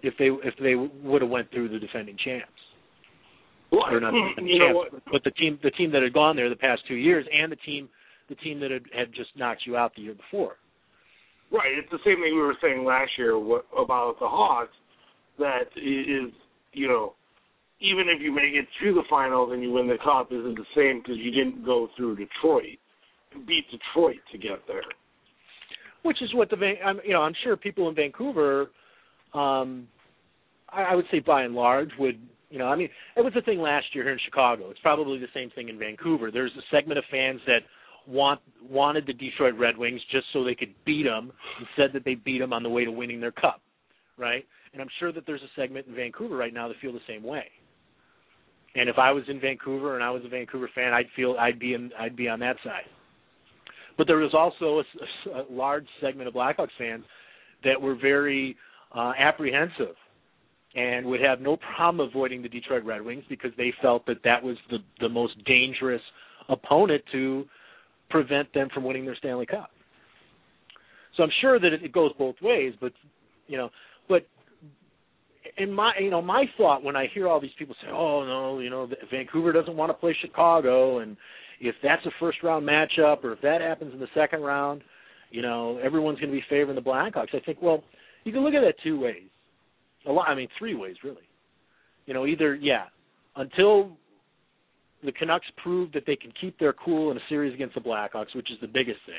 if they if they would have went through the defending champs. Well, or not the you know champs, what? but the team the team that had gone there the past two years, and the team the team that had, had just knocked you out the year before. Right. It's the same thing we were saying last year what, about the Hawks. That is, you know, even if you make it to the finals and you win the cup, isn't the same because you didn't go through Detroit, beat Detroit to get there. Which is what the I'm, you know I'm sure people in Vancouver, um, I, I would say by and large would you know I mean it was the thing last year here in Chicago. It's probably the same thing in Vancouver. There's a segment of fans that want wanted the Detroit Red Wings just so they could beat them and said that they beat them on the way to winning their cup, right? And I'm sure that there's a segment in Vancouver right now that feel the same way. And if I was in Vancouver and I was a Vancouver fan, I'd feel I'd be in I'd be on that side. But there was also a, a large segment of Blackhawks fans that were very uh, apprehensive and would have no problem avoiding the Detroit Red Wings because they felt that that was the, the most dangerous opponent to prevent them from winning their Stanley Cup. So I'm sure that it, it goes both ways, but you know, but in my you know my thought when I hear all these people say, oh no, you know, Vancouver doesn't want to play Chicago, and if that's a first round matchup, or if that happens in the second round, you know, everyone's going to be favoring the Blackhawks. I think, well, you can look at that two ways. A lot, I mean, three ways really. You know, either yeah, until the Canucks prove that they can keep their cool in a series against the Blackhawks, which is the biggest thing.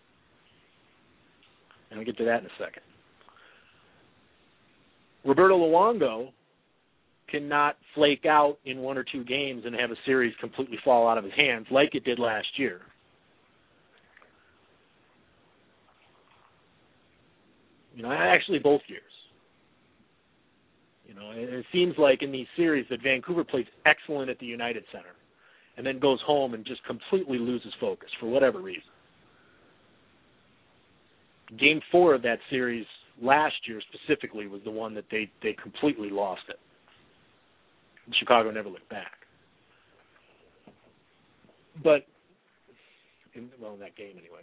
And I'll get to that in a second. Roberto Luongo cannot flake out in one or two games and have a series completely fall out of his hands like it did last year. You know, actually both years. You know, it, it seems like in these series that Vancouver plays excellent at the United Center and then goes home and just completely loses focus for whatever reason. Game four of that series last year specifically was the one that they, they completely lost it. And Chicago never looked back. But, in, well, in that game anyway.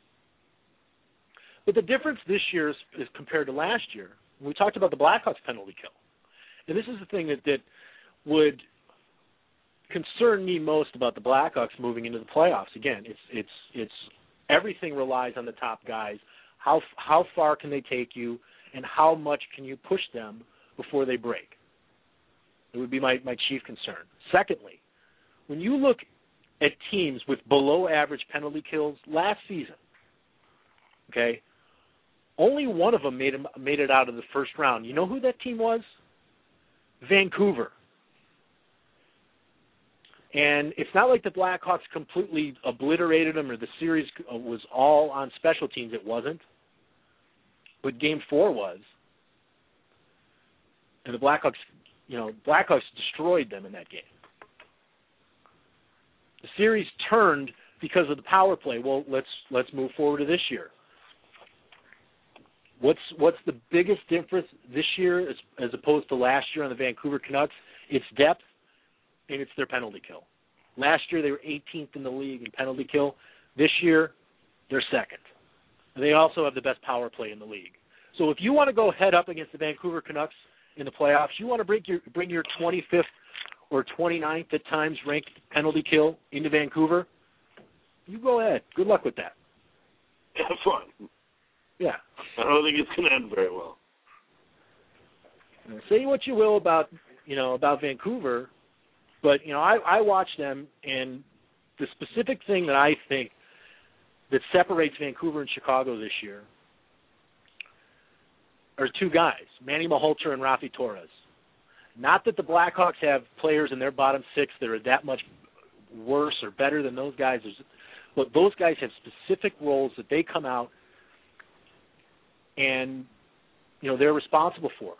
But the difference this year is, is compared to last year. We talked about the Blackhawks penalty kill. And this is the thing that, that would concern me most about the Blackhawks moving into the playoffs. Again, it's it's it's everything relies on the top guys. How how far can they take you, and how much can you push them before they break? It would be my, my chief concern. Secondly, when you look at teams with below average penalty kills last season, okay, only one of them made them, made it out of the first round. You know who that team was? Vancouver. And it's not like the Blackhawks completely obliterated them or the series was all on special teams. It wasn't. But game four was. And the Blackhawks, you know, Blackhawks destroyed them in that game. The series turned because of the power play. Well, let's let's move forward to this year. What's what's the biggest difference this year as, as opposed to last year on the Vancouver Canucks? It's depth, and it's their penalty kill. Last year they were eighteenth in the league in penalty kill. This year they're second. And they also have the best power play in the league. So if you want to go head up against the Vancouver Canucks in the playoffs, you want to bring your bring your twenty-fifth or twenty-ninth at times ranked penalty kill into Vancouver, you go ahead. Good luck with that. Have fun. Yeah. I don't think it's going to end very well. Say what you will about, you know, about Vancouver, but, you know, I, I watch them, and the specific thing that I think that separates Vancouver and Chicago this year are two guys, Manny Malhotra and Rafi Torres. Not that the Blackhawks have players in their bottom six that are that much worse or better than those guys, but those guys have specific roles that they come out and, you know, they're responsible for.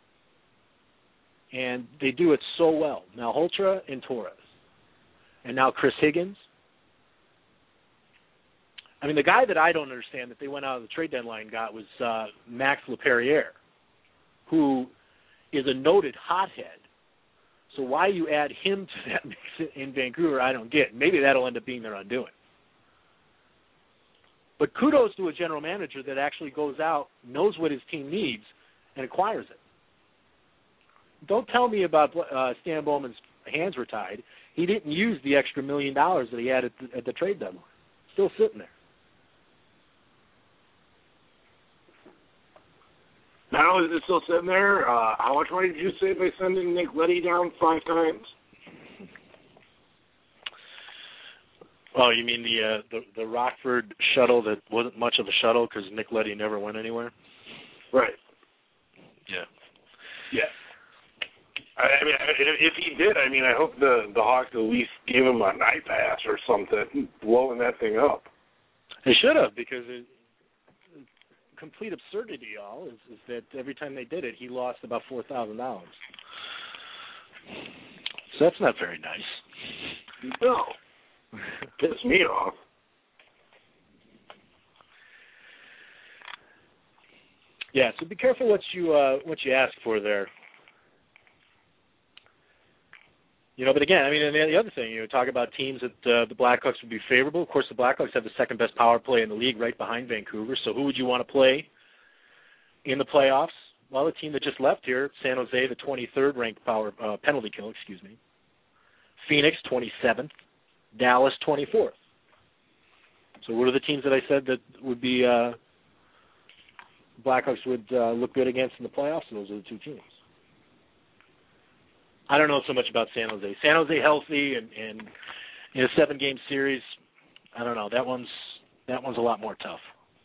And they do it so well. Malhotra and Torres. And now Chris Higgins. I mean, the guy that I don't understand that they went out of the trade deadline got was uh, Max Leperrier, who is a noted hothead. So why you add him to that mix in Vancouver, I don't get. Maybe that'll end up being their undoing. But kudos to a general manager that actually goes out, knows what his team needs, and acquires it. don't tell me about uh, Stan Bowman's hands were tied. He didn't use the extra million dollars that he had at the, at the trade deadline. Still sitting there. Not only is it still sitting there, uh, how much money did you save by sending Nick Leddy down five times? Oh, you mean the uh, the the Rockford shuttle that wasn't much of a shuttle because Nick Leddy never went anywhere? Right. Yeah. Yeah. I mean, if he did, I mean, I hope the the Hawks at least gave him a night pass or something, blowing that thing up. They should have, because it, complete absurdity, y'all, is, is that every time they did it, he lost about four thousand dollars. So that's not very nice. No. Pissed me off. Yeah, so be careful what you uh, what you ask for there. You know, but again, I mean, and the other thing, you know, talk about teams that uh, the Blackhawks would be favorable. Of course, the Blackhawks have the second best power play in the league, right behind Vancouver. So who would you want to play in the playoffs? Well, the team that just left here, San Jose, the twenty-third ranked power uh, penalty kill, excuse me. Phoenix, twenty-seventh. Dallas, twenty-fourth. So what are the teams that I said that would be uh, Blackhawks would uh, look good against in the playoffs? And those are the two teams. I don't know so much about San Jose. San Jose healthy and, and in a seven-game series, I don't know. That one's that one's a lot more tough.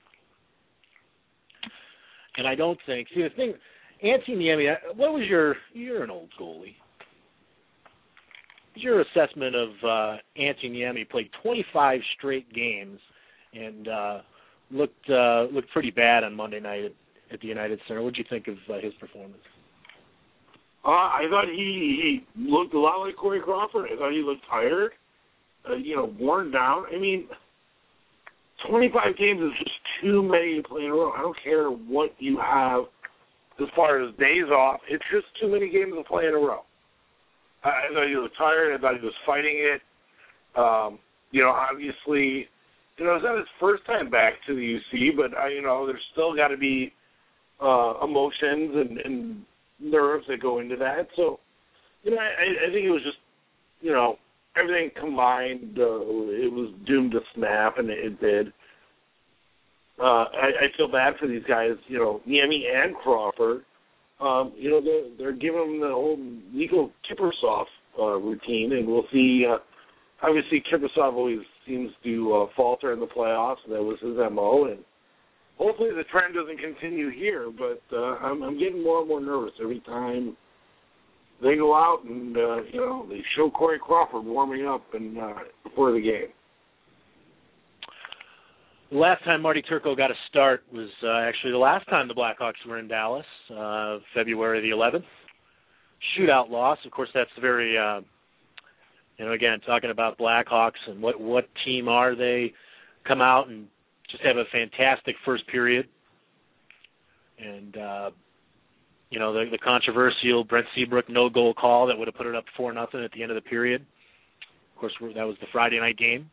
And I don't think. See, the thing, Antti Niemi. What was your? You're an old goalie. What's your assessment of uh, Antti Niemi? Played twenty-five straight games and uh, looked uh, looked pretty bad on Monday night at, at the United Center. What did you think of uh, his performance? Uh, I thought he, he looked a lot like Corey Crawford. I thought he looked tired, uh, you know, worn down. I mean, twenty-five games is just too many to play in a row. I don't care what you have as far as days off. It's just too many games to play in a row. I, I thought he was tired. I thought he was fighting it. Um, you know, obviously, you know, it's not his first time back to the U C, but, uh, you know, there's still got to be uh, emotions and, and nerves that go into that. So, you know, I, I think it was just, you know, everything combined, uh, it was doomed to snap, and it, it did. Uh, I, I feel bad for these guys, you know, Niemi and Crawford. Um, you know, they're, they're giving them the whole Nico Kiprusoff uh, routine, and we'll see. Uh, obviously, Kiprusoff always seems to uh, falter in the playoffs, and that was his M O, and hopefully the trend doesn't continue here, but uh, I'm, I'm getting more and more nervous every time they go out and, uh, you know, they show Corey Crawford warming up and, uh, before the game. The last time Marty Turco got a start was uh, actually the last time the Blackhawks were in Dallas, uh, February the eleventh. Shootout loss. Of course, that's very, uh, you know, again, talking about Blackhawks and what, what team are they, come out and just have a fantastic first period. And, uh, you know, the, the controversial Brent Seabrook no-goal call that would have put it up four nothing at the end of the period. Of course, that was the Friday night game.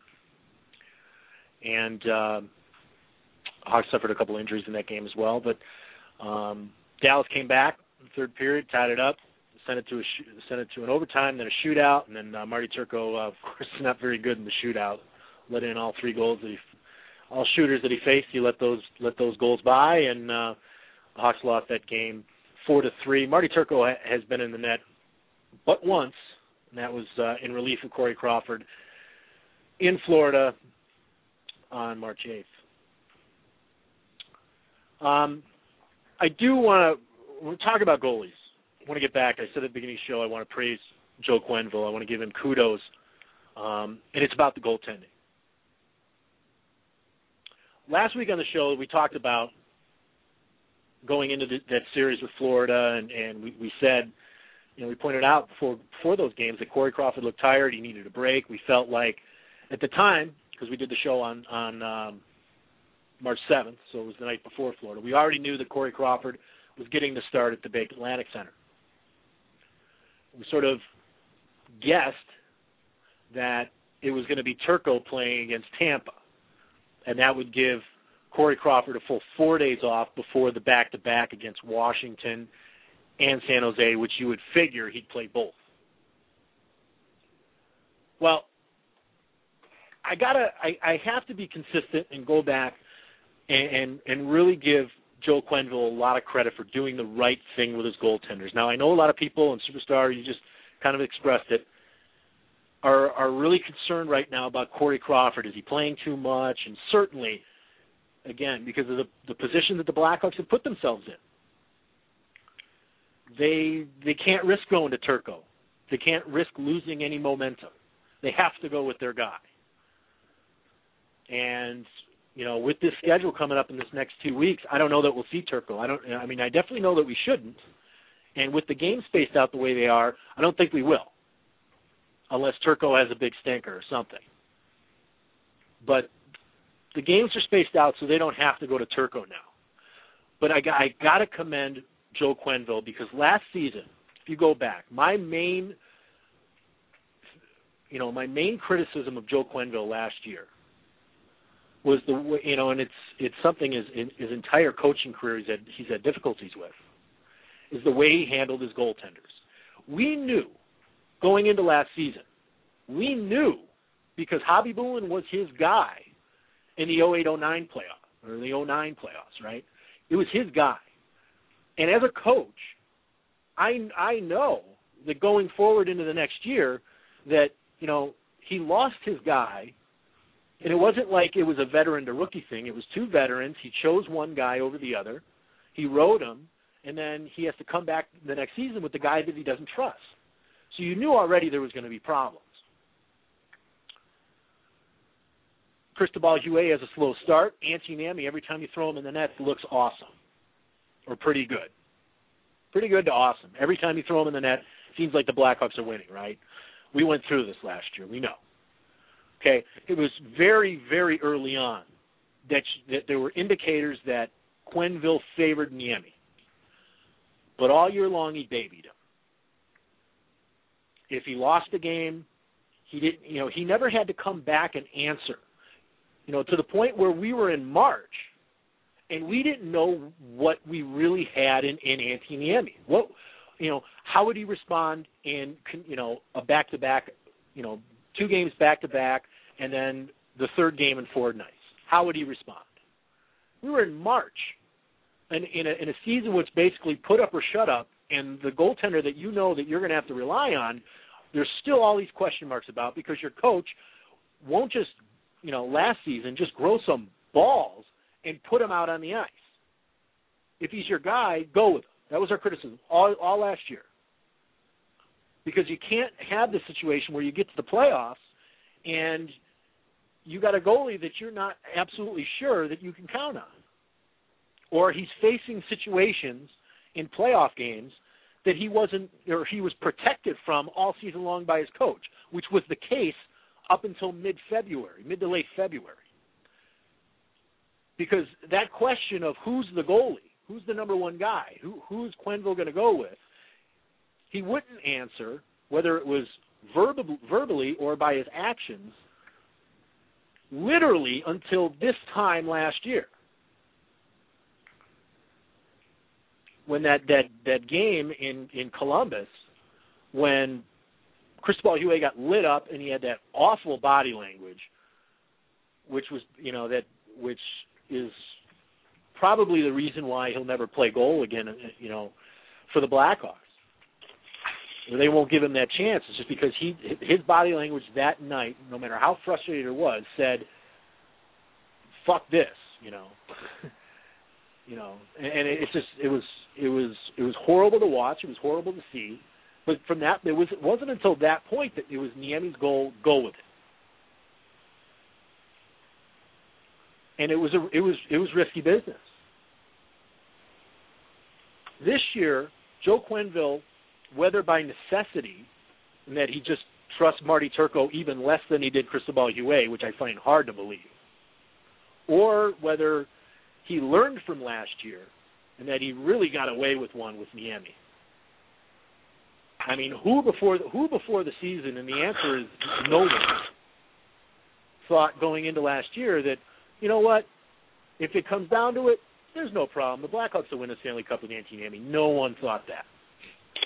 And uh, Hawks suffered a couple injuries in that game as well. But um, Dallas came back in the third period, tied it up, sent it to a sh- sent it to an overtime, then a shootout, and then uh, Marty Turco, uh, of course, not very good in the shootout, let in all three goals that he, all shooters that he faced. He let those let those goals by, and uh, the Hawks lost that game four to three. Marty Turco ha- has been in the net but once, and that was uh, in relief of Corey Crawford in Florida on March eighth. Um, I do want to we'll talk about goalies. I want to get back. I said at the beginning of the show I want to praise Joe Quenneville. I want to give him kudos, um, and it's about the goaltending. Last week on the show, we talked about going into the, that series with Florida, and, and we, we said, you know, we pointed out before before those games that Corey Crawford looked tired. He needed a break. We felt like, at the time, because we did the show on, on um, March seventh, so it was the night before Florida, we already knew that Corey Crawford was getting the start at the Bank Atlantic Center. We sort of guessed that it was going to be Turco playing against Tampa, and that would give Corey Crawford a full four days off before the back-to-back against Washington and San Jose, which you would figure he'd play both. Well, I gotta, I, I have to be consistent and go back and, and, and really give Joe Quenneville a lot of credit for doing the right thing with his goaltenders. Now, I know a lot of people, and Superstar, you just kind of expressed it, are are really concerned right now about Corey Crawford. Is he playing too much? And certainly, again, because of the, the position that the Blackhawks have put themselves in, they they can't risk going to Turco. They can't risk losing any momentum. They have to go with their guy. And, you know, with this schedule coming up in this next two weeks, I don't know that we'll see Turco. I don't. I mean, I definitely know that we shouldn't. And with the games spaced out the way they are, I don't think we will, unless Turco has a big stinker or something. But the games are spaced out, so they don't have to go to Turco now. But I got, I got to commend Joe Quenneville, because last season, if you go back, my main, you know, my main criticism of Joe Quenneville last year was the, you know, and it's it's something his his entire coaching career he's had he's had difficulties with, is the way he handled his goaltenders. We knew going into last season, we knew, because Hobby Bullen was his guy in the oh eight oh nine playoff, or the oh nine playoffs, right? It was his guy. And as a coach, I, I know that going forward into the next year that, you know, he lost his guy, and it wasn't like it was a veteran to rookie thing. It was two veterans. He chose one guy over the other. He rode him, and then he has to come back the next season with the guy that he doesn't trust. So you knew already there was going to be problems. Cristobal Huet has a slow start. Antti Niemi, every time you throw him in the net, looks awesome, or pretty good. Pretty good to awesome. Every time you throw him in the net, it seems like the Blackhawks are winning, right? We went through this last year. We know. Okay, it was very, very early on that, that there were indicators that Quenneville favored Niemi. But all year long, he babied him. If he lost a game, he didn't. You know, he never had to come back and answer. You know, to the point where we were in March, and we didn't know what we really had in, in Antti Niemi. What, you know, how would he respond in, you know, a back-to-back, you know, two games back-to-back, and then the third game in four nights? How would he respond? We were in March, and in a, in a season which basically put up or shut up, and the goaltender that you know that you're going to have to rely on, there's still all these question marks about, because your coach won't just, you know, last season just grow some balls and put him out on the ice. If he's your guy, go with him. That was our criticism all, all last year. Because you can't have the situation where you get to the playoffs and you got a goalie that you're not absolutely sure that you can count on. Or he's facing situations in playoff games that he wasn't, or he was protected from all season long by his coach, which was the case up until mid-February, mid to late February. Because that question of who's the goalie, who's the number one guy, who who's Quenneville going to go with, he wouldn't answer, whether it was verbal, verbally or by his actions, literally until this time last year. When that, that, that game in, in Columbus, when Cristobal Huet got lit up and he had that awful body language, which was, you know, that, which is probably the reason why he'll never play goal again, you know, for the Blackhawks. They won't give him that chance. It's just because he, his body language that night, no matter how frustrated it was, said, fuck this, you know. You know, and, and it's just, it was, it was, it was horrible to watch. It was horrible to see. But from that, it was, it wasn't until that point that it was Niemi's goal, go with it. And it was a, it was it was risky business. This year, Joe Quenneville, whether by necessity, in that he just trusts Marty Turco even less than he did Cristobal Huet, which I find hard to believe, or whether he learned from last year and that he really got away with one with Niemi. I mean, who before who before the season, and the answer is no one, thought going into last year that, you know what, if it comes down to it, there's no problem. The Blackhawks will win the Stanley Cup with Antti Niemi. No one thought that.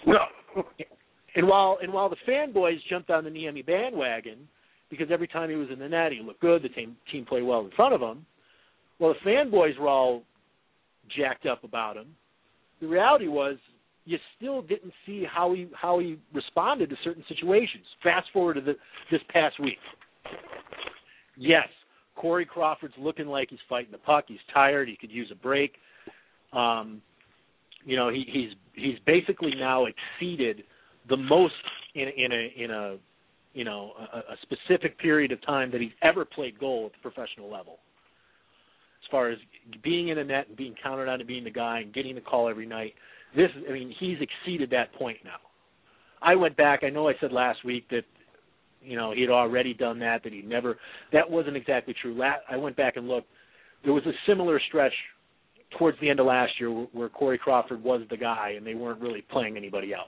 No. And while and while the fanboys jumped on the Niemi bandwagon because every time he was in the net he looked good, the team team played well in front of him. Well, the fanboys were all jacked up about him. The reality was you still didn't see how he how he responded to certain situations. Fast forward to the, this past week. Yes, Corey Crawford's looking like he's fighting the puck. He's tired. He could use a break. Um, you know, he, he's he's basically now exceeded the most in, in a in a you know a, a specific period of time that he's ever played goal at the professional level. As far as being in a net and being counted on to being the guy and getting the call every night, this I mean he's exceeded that point now. I went back. I know I said last week that you know he had already done that. That he never. That wasn't exactly true. I went back and looked. There was a similar stretch towards the end of last year where, where Corey Crawford was the guy and they weren't really playing anybody else.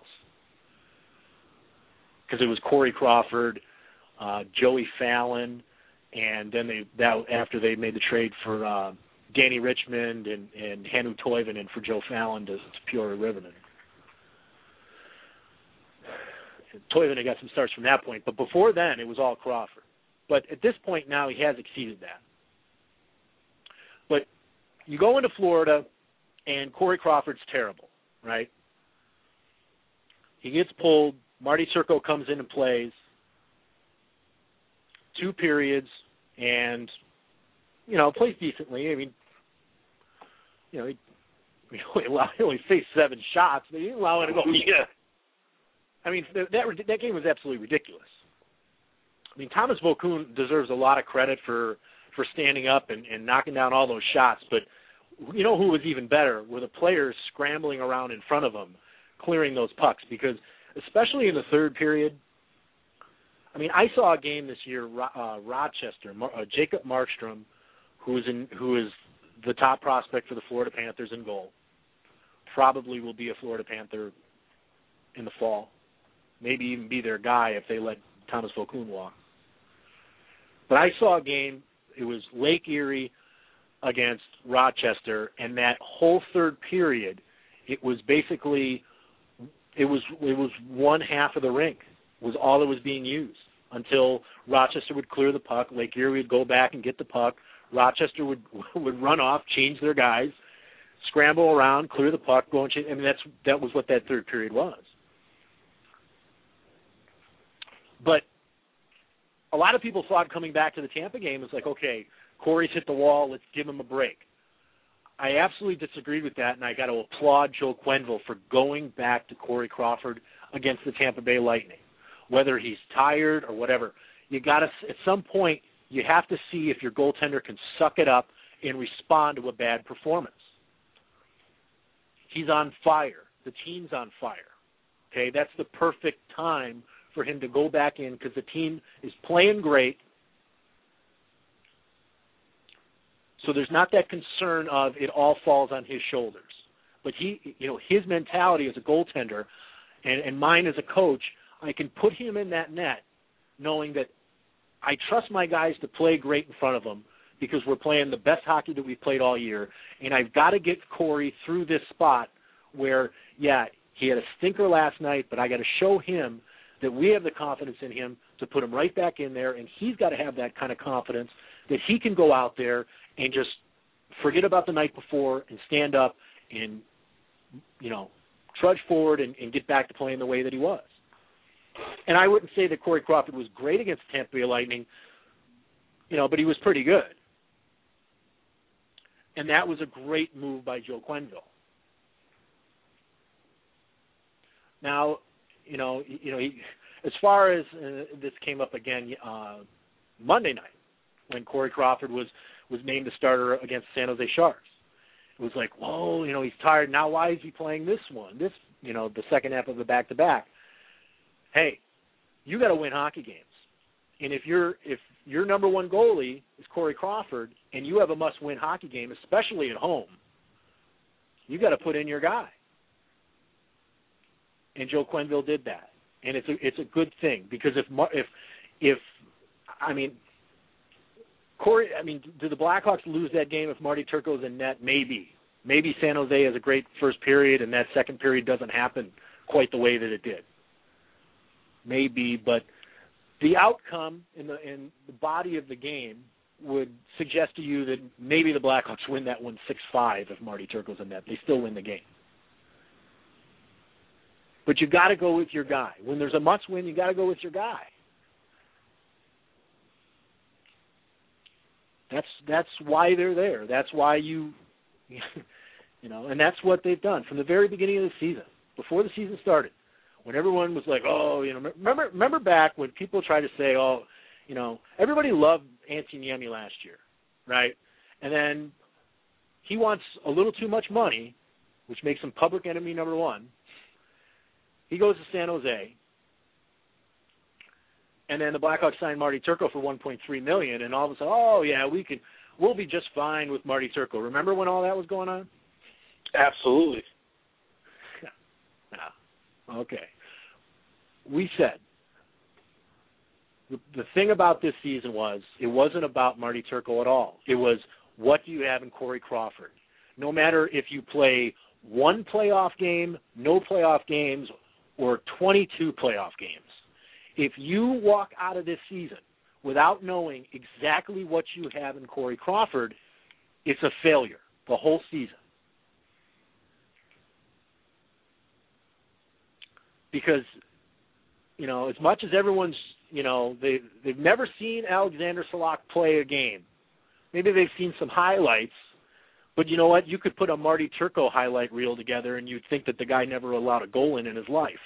Because it was Corey Crawford, uh, Joey Fallon, and then they that after they made the trade for uh, Danny Richmond and, and Hannu Toivonen for Joe Fallon to, to Peoria Riverman. Toivonen got some starts from that point, but before then it was all Crawford. But at this point now he has exceeded that. But you go into Florida and Corey Crawford's terrible, right? He gets pulled. Marty Circo comes in and plays two periods and, you know, plays decently. I mean, you know, he, he, only, allowed, he only faced seven shots, but he didn't allow it to go. Yeah. I mean, that, that game was absolutely ridiculous. I mean, Thomas Vokoun deserves a lot of credit for, for standing up and, and knocking down all those shots, but you know who was even better were the players scrambling around in front of him, clearing those pucks, because especially in the third period. I mean, I saw a game this year, uh, Rochester, uh, Jacob Markstrom, who is in, who is the top prospect for the Florida Panthers in goal, probably will be a Florida Panther in the fall, maybe even be their guy if they let Thomas Vokoun walk. But I saw a game, it was Lake Erie against Rochester, and that whole third period, it was basically It was it was one half of the rink was all that was being used until Rochester would clear the puck. Lake Erie would go back and get the puck. Rochester would would run off, change their guys, scramble around, clear the puck, go and change. I mean that's that was what that third period was. But a lot of people thought coming back to the Tampa game was like, okay, Corey's hit the wall, let's give him a break. I absolutely disagreed with that, and I got to applaud Joe Quenneville for going back to Corey Crawford against the Tampa Bay Lightning. Whether he's tired or whatever, you got to at some point you have to see if your goaltender can suck it up and respond to a bad performance. He's on fire. The team's on fire. Okay, that's the perfect time for him to go back in because the team is playing great. So there's not that concern of it all falls on his shoulders. But he, you know, his mentality as a goaltender and, and mine as a coach, I can put him in that net knowing that I trust my guys to play great in front of them because we're playing the best hockey that we've played all year. And I've got to get Corey through this spot where, yeah, he had a stinker last night, but I got to show him that we have the confidence in him to put him right back in there, and he's got to have that kind of confidence that he can go out there and just forget about the night before and stand up and, you know, trudge forward and, and get back to playing the way that he was. And I wouldn't say that Corey Crawford was great against the Tampa Bay Lightning, you know, but he was pretty good. And that was a great move by Joe Quenneville. Now, you know, you know, he, as far as uh, this came up again uh, Monday night when Corey Crawford was, was named the starter against San Jose Sharks. It was like, whoa, you know, he's tired. Now why is he playing this one? This, you know, the second half of the back-to-back. Hey, you got to win hockey games. And if you're if your number one goalie is Corey Crawford and you have a must-win hockey game, especially at home, you got to put in your guy. And Joe Quenneville did that, and it's a it's a good thing because if if if I mean Corey, I mean, do the Blackhawks lose that game if Marty Turco's in net? Maybe, maybe San Jose has a great first period and that second period doesn't happen quite the way that it did. Maybe, but the outcome in the in the body of the game would suggest to you that maybe the Blackhawks win that one six five if Marty Turco's in net. They still win the game. But you got to go with your guy. When there's a must-win, you got to go with your guy. That's that's why they're there. That's why you, you know, and that's what they've done from the very beginning of the season, before the season started. When everyone was like, oh, you know, remember remember back when people tried to say, oh, you know, everybody loved Antti Niemi last year, right? And then he wants a little too much money, which makes him public enemy number one. He goes to San Jose, and then the Blackhawks signed Marty Turco for one point three million dollars, and all of a sudden, oh, yeah, we can, we'll be just fine with Marty Turco. Remember when all that was going on? Absolutely. Yeah. Okay. We said the, the thing about this season was it wasn't about Marty Turco at all. It was what do you have in Corey Crawford. No matter if you play one playoff game, no playoff games, or twenty-two playoff games, if you walk out of this season without knowing exactly what you have in Corey Crawford, it's a failure the whole season. Because, you know, as much as everyone's, you know, they, they've never seen Alexander Salak play a game. Maybe they've seen some highlights, but you know what? You could put a Marty Turco highlight reel together and you'd think that the guy never allowed a goal in in his life.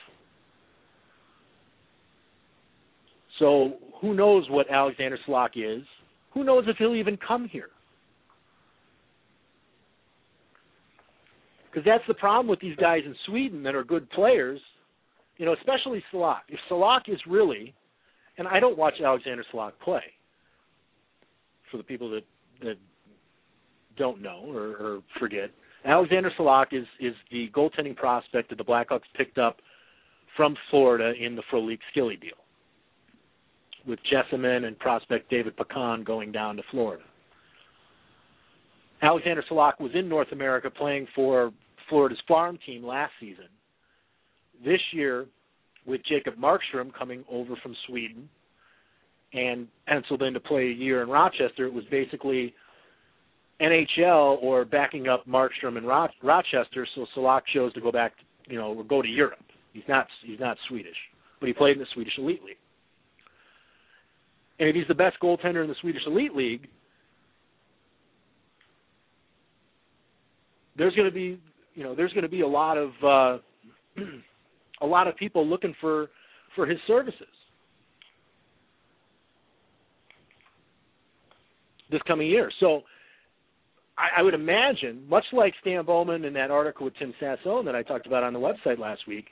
So who knows what Alexander Salak is? Who knows if he'll even come here? Because that's the problem with these guys in Sweden that are good players. You know, especially Salak. If Salak is really, and I don't watch Alexander Salak play, for the people that, that don't know or, or forget, Alexander Salak is, is the goaltending prospect that the Blackhawks picked up from Florida in the Frolik Skilly deal, with Jessamine and prospect David Pacan going down to Florida. Alexander Salak was in North America playing for Florida's farm team last season. This year, with Jacob Markstrom coming over from Sweden and penciled in to play a year in Rochester, it was basically N H L or backing up Markstrom in Ro- Rochester. So Salak chose to go back, you know, or go to Europe. He's not he's not Swedish, but he played in the Swedish Elite League. And if he's the best goaltender in the Swedish Elite League, there's going to be, you know, there's going to be a lot of uh, a lot of people looking for, for his services this coming year. So I, I would imagine, much like Stan Bowman in that article with Tim Sassone that I talked about on the website last week,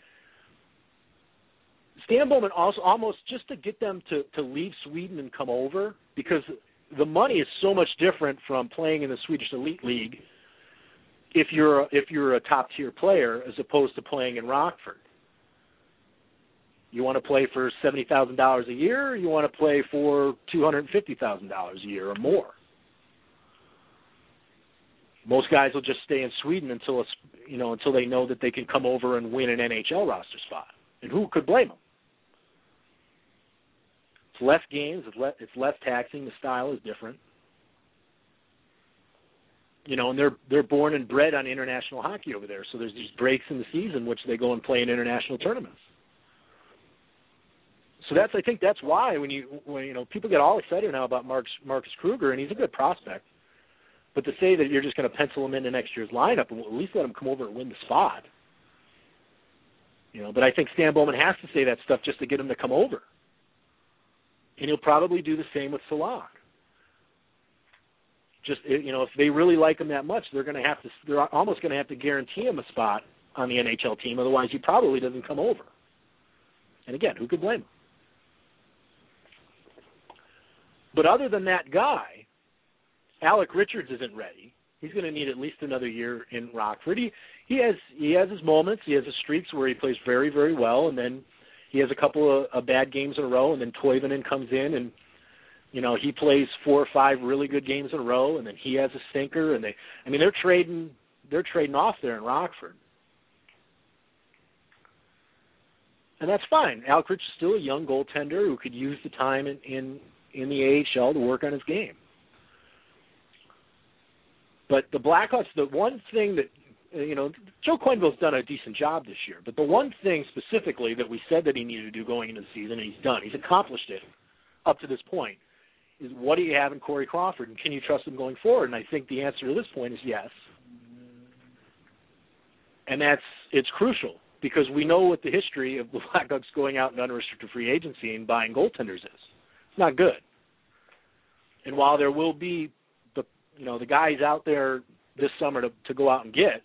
Stan Bowman also almost just to get them to, to leave Sweden and come over, because the money is so much different from playing in the Swedish Elite League if you're if you're a top tier player as opposed to playing in Rockford. You want to play for seventy thousand dollars a year, or you want to play for two hundred fifty thousand dollars a year or more? Most guys will just stay in Sweden until it's, you know, until they know that they can come over and win an N H L roster spot. And who could blame them? It's less games, it's less, it's less taxing, the style is different. You know, and they're they're born and bred on international hockey over there, so there's these breaks in the season which they go and play in international tournaments. So that's, I think that's why when you when you know people get all excited now about Marcus, Marcus Kruger, and he's a good prospect, but to say that you're just going to pencil him into next year's lineup and at least let him come over and win the spot, you know. But I think Stan Bowman has to say that stuff just to get him to come over, and he'll probably do the same with Salak. Just, you know, if they really like him that much, they're going to have to they're almost going to have to guarantee him a spot on the N H L team. Otherwise, he probably doesn't come over. And again, who could blame him? But other than that guy, Alec Richards isn't ready. He's going to need at least another year in Rockford. He he has he has his moments. He has his streaks where he plays very, very well, and then he has a couple of, of bad games in a row, and then Toivonen comes in, and you know he plays four or five really good games in a row, and then he has a stinker, and they I mean they're trading they're trading off there in Rockford. and that's fine. Alkridge is still a young goaltender who could use the time in, in, in the A H L to work on his game. But the Blackhawks, the one thing that, you know, Joe Quenneville's done a decent job this year, but the one thing specifically that we said that he needed to do going into the season, and he's done, he's accomplished it up to this point, is what do you have in Corey Crawford, and can you trust him going forward? And I think the answer to this point is yes. And that's, it's crucial, because we know what the history of the Blackhawks going out in unrestricted free agency and buying goaltenders is. It's not good. And while there will be the, you know, the guys out there this summer to, to go out and get,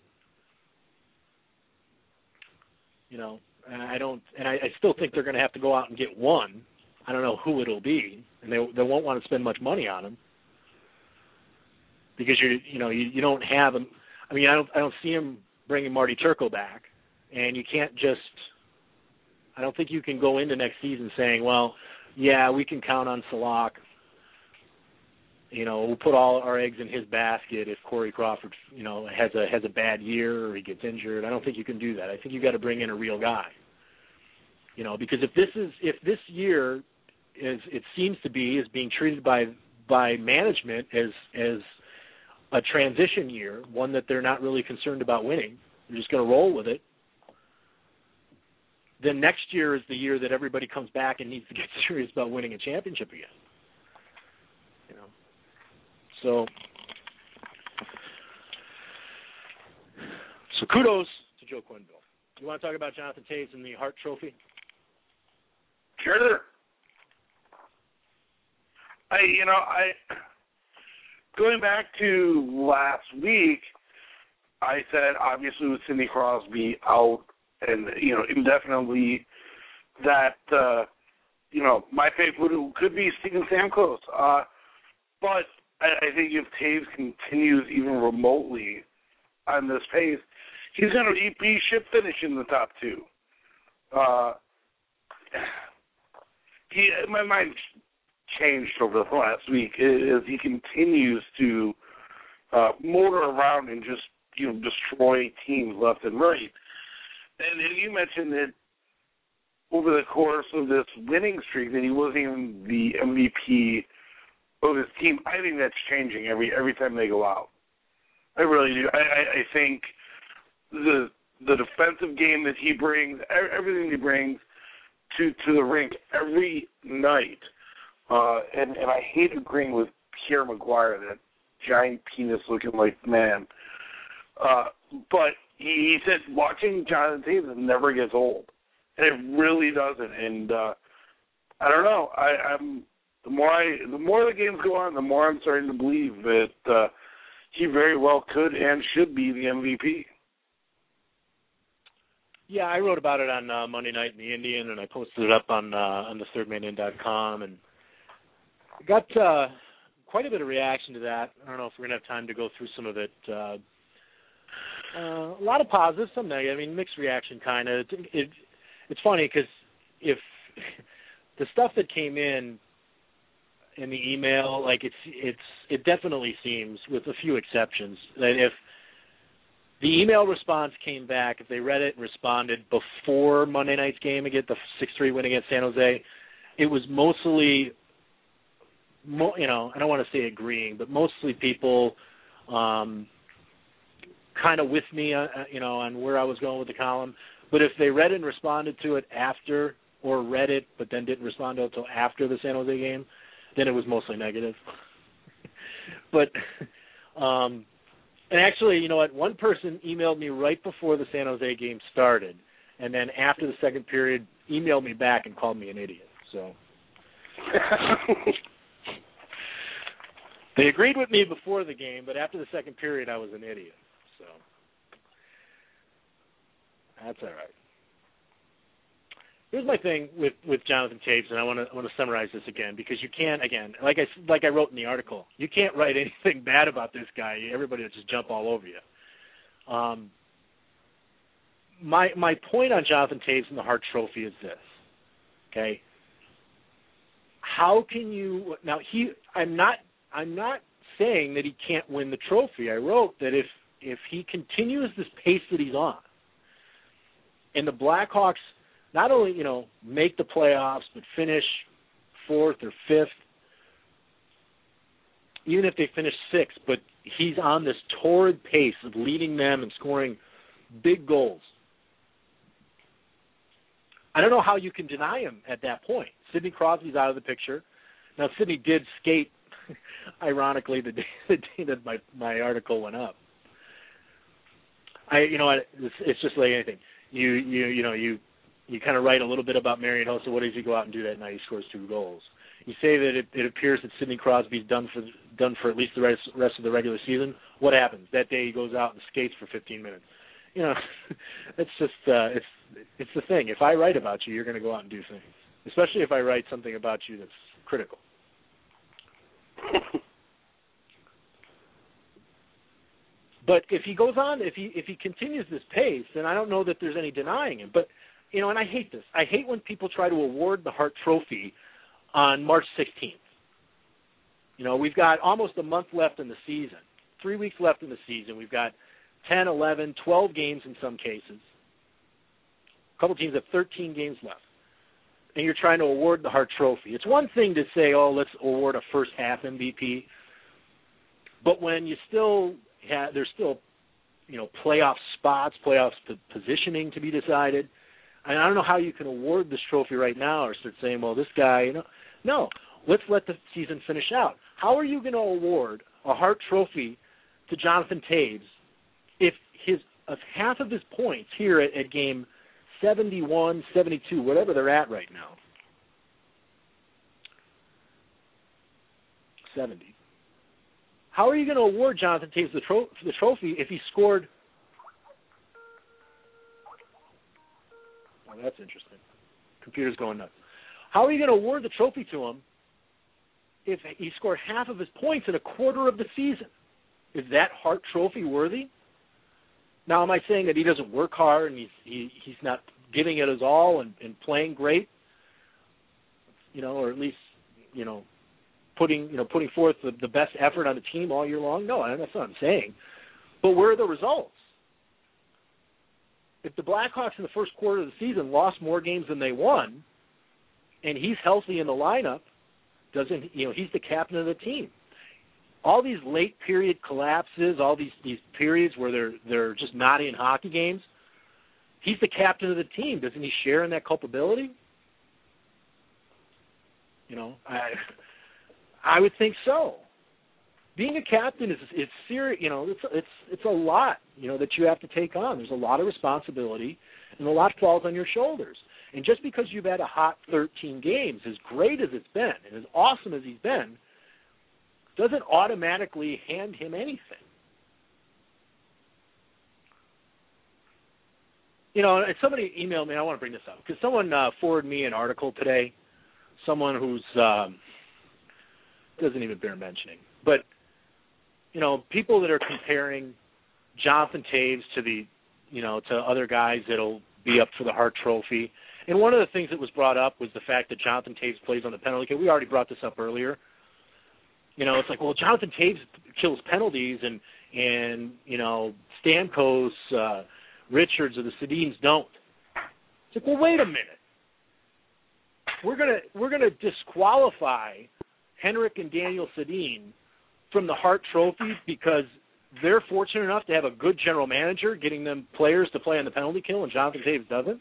you know, I don't, and I, I still think they're going to have to go out and get one. I don't know who it'll be, and they they won't want to spend much money on him because you you know you, you don't have him. I mean, I don't I don't see him bringing Marty Turco back, and you can't just. I don't think you can go into next season saying, well, yeah, we can count on Salak. You know, we'll put all our eggs in his basket if Corey Crawford, you know, has a has a bad year or he gets injured. I don't think you can do that. I think you got to bring in a real guy. You know, because if this is if this year is it seems to be is being treated by by management as as a transition year, one that they're not really concerned about winning. They're just going to roll with it. Then next year is the year that everybody comes back and needs to get serious about winning a championship again. You know. So, so kudos to Joe Quenneville. You want to talk about Jonathan Toews and the Hart Trophy? Sure. I, you know, I going back to last week, I said obviously with Sidney Crosby out and you know indefinitely that uh, you know my pick would could be Steven Stamkos, uh, but I, I think if Toews continues even remotely on this pace, he's going to be ship finish in the top two. Uh, he, my mind changed over the last week as he continues to uh, motor around and just you know destroy teams left and right. And, and you mentioned that over the course of this winning streak that he wasn't even the M V P of his team. I think that's changing every every time they go out. I really do. I, I, I think the the defensive game that he brings, everything he brings to to the rink every night, uh, and and I hate agreeing with Pierre Maguire, that giant penis looking like man. Uh, but he, he said watching Jonathan Toews never gets old, and it really doesn't. And uh, I don't know. I, I'm the more I the more the games go on, the more I'm starting to believe that uh, he very well could and should be the M V P. Yeah, I wrote about it on uh, Monday Night in the Indian, and I posted it up on uh, on the third man in dot com, and got uh, quite a bit of reaction to that. I don't know if we're going to have time to go through some of it. Uh, uh, a lot of positives, some negative. I mean, mixed reaction, kind of. It, it, it's funny because if the stuff that came in in the email, like it's it's it definitely seems, with a few exceptions, that if the email response came back, if they read it and responded before Monday night's game against the six three win against San Jose, it was mostly, you know, I don't want to say agreeing, but mostly people um, kind of with me, uh, you know, on where I was going with the column. But if they read it and responded to it after, or read it but then didn't respond to it until after the San Jose game, then it was mostly negative. but, um, and actually, you know what, one person emailed me right before the San Jose game started, and then after the second period, emailed me back and called me an idiot. So they agreed with me before the game, but after the second period, I was an idiot. So that's all right. Here's my thing with, with Jonathan Toews, and I want to I want to summarize this again, because you can't, again, like I, like I wrote in the article, you can't write anything bad about this guy. Everybody will just jump all over you. Um, my my point on Jonathan Toews and the Hart Trophy is this, okay? How can you now? He, I'm not I'm not saying that he can't win the trophy. I wrote that if if he continues this pace that he's on, and the Blackhawks not only, you know, make the playoffs, but finish fourth or fifth, even if they finish sixth, but he's on this torrid pace of leading them and scoring big goals. I don't know how you can deny him at that point. Sidney Crosby's out of the picture. Now, Sidney did skate, ironically, the day, the day that my, my article went up. I, you know, it's, it's just like anything. You, you, you know, you, you kind of write a little bit about Marian Hossa. What does he go out and do that night? He scores two goals. You say that it, it appears that Sidney Crosby's done for done for at least the rest, rest of the regular season. What happens that day? He goes out and skates for fifteen minutes. You know, it's just uh, it's it's the thing. If I write about you, you're going to go out and do things. Especially if I write something about you that's critical. But if he goes on, if he if he continues this pace, then I don't know that there's any denying him. But you know, and I hate this. I hate when people try to award the Hart Trophy on March sixteenth. You know, we've got almost a month left in the season, three weeks left in the season. We've got ten, eleven, twelve games in some cases. A couple teams have thirteen games left. And you're trying to award the Hart Trophy. It's one thing to say, oh, let's award a first half M V P. But when you still have, there's still, you know, playoff spots, playoff positioning to be decided. And I don't know how you can award this trophy right now or start saying, well, this guy, you know. No, let's let the season finish out. How are you going to award a Hart Trophy to Jonathan Toews if his if half of his points here at, at game seventy-one, seventy-two, whatever they're at right now, seventy. How are you going to award Jonathan Toews the, tro- the trophy if he scored? Oh, that's interesting. Computer's going nuts. How are you going to award the trophy to him if he scored half of his points in a quarter of the season? Is that Hart Trophy worthy? Now, am I saying that he doesn't work hard and he's he, he's not giving it his all and, and playing great? You know, or at least, you know, putting you know putting forth the, the best effort on the team all year long? No, that's not what I'm saying. But where are the results? If the Blackhawks in the first quarter of the season lost more games than they won, and he's healthy in the lineup, doesn't you know he's the captain of the team? All these late period collapses, all these, these periods where they're they're just not in hockey games, he's the captain of the team. Doesn't he share in that culpability? You know, I I would think so. Being a captain is it's serious. You know, it's it's it's a lot. You know that you have to take on. There's a lot of responsibility, and a lot falls on your shoulders. And just because you've had a hot thirteen games, as great as it's been, and as awesome as he's been, doesn't automatically hand him anything. You know, and somebody emailed me. I want to bring this up because someone uh, forwarded me an article today. Someone who's um, doesn't even bear mentioning, but you know, people that are comparing Jonathan Toews to the, you know, to other guys that'll be up for the Hart Trophy. And one of the things that was brought up was the fact that Jonathan Toews plays on the penalty kill. We already brought this up earlier. You know, it's like, well, Jonathan Toews kills penalties, and and you know, Stamkos, uh, Richards, or the Sedins don't. It's like, well, wait a minute. We're gonna we're gonna disqualify Henrik and Daniel Sedin from the Hart Trophy because they're fortunate enough to have a good general manager getting them players to play on the penalty kill, and Jonathan Toews doesn't.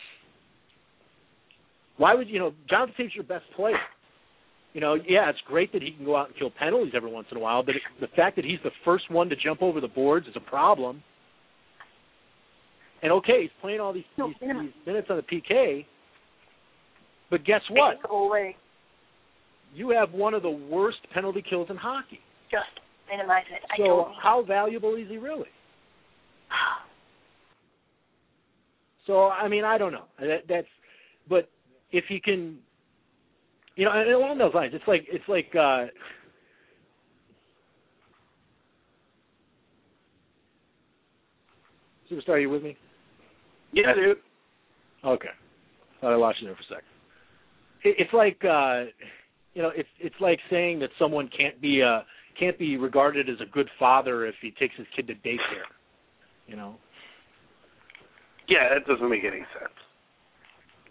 Why would you know Jonathan Toews your best player? You know, yeah, it's great that he can go out and kill penalties every once in a while, but it, the fact that he's the first one to jump over the boards is a problem. And, okay, he's playing all these, these, these minutes on the P K, but guess what? You have one of the worst penalty kills in hockey. Just minimize it. I so don't how valuable is he really? So, I mean, I don't know. That, that's, but if he can... You know, and along those lines, it's like it's like uh, Superstar, are you with me? Yeah, dude. Okay, thought I lost you there for a second. It, it's like uh, you know, it's it's like saying that someone can't be uh can't be regarded as a good father if he takes his kid to daycare. You know. Yeah, that doesn't make any sense.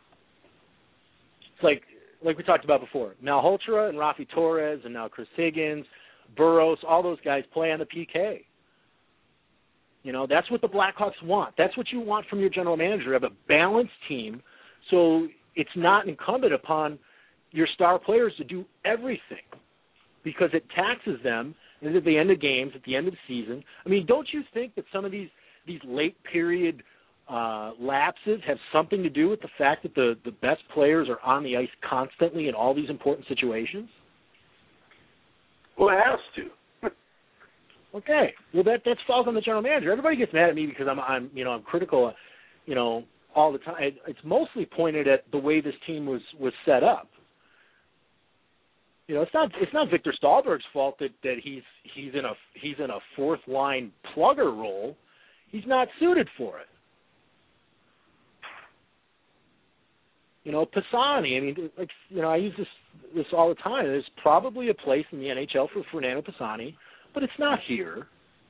It's like like we talked about before. Malhotra and Rafi Torres and now Chris Higgins, Burroughs, all those guys play on the P K. You know, that's what the Blackhawks want. That's what you want from your general manager, have a balanced team so it's not incumbent upon your star players to do everything because it taxes them at the end of games, at the end of the season. I mean, don't you think that some of these, these late period uh, lapses have something to do with the fact that the, the best players are on the ice constantly in all these important situations? Well, it has to. Okay, well that that falls on the general manager. Everybody gets mad at me because I'm I'm you know I'm critical, you know, all the time. It, it's mostly pointed at the way this team was, was set up. You know, it's not it's not Victor Stahlberg's fault that, that he's he's in a he's in a fourth line plugger role. He's not suited for it. You know, Pisani. I mean, like you know, I use this this all the time. There's probably a place in the N H L for Fernando Pisani, but it's not here.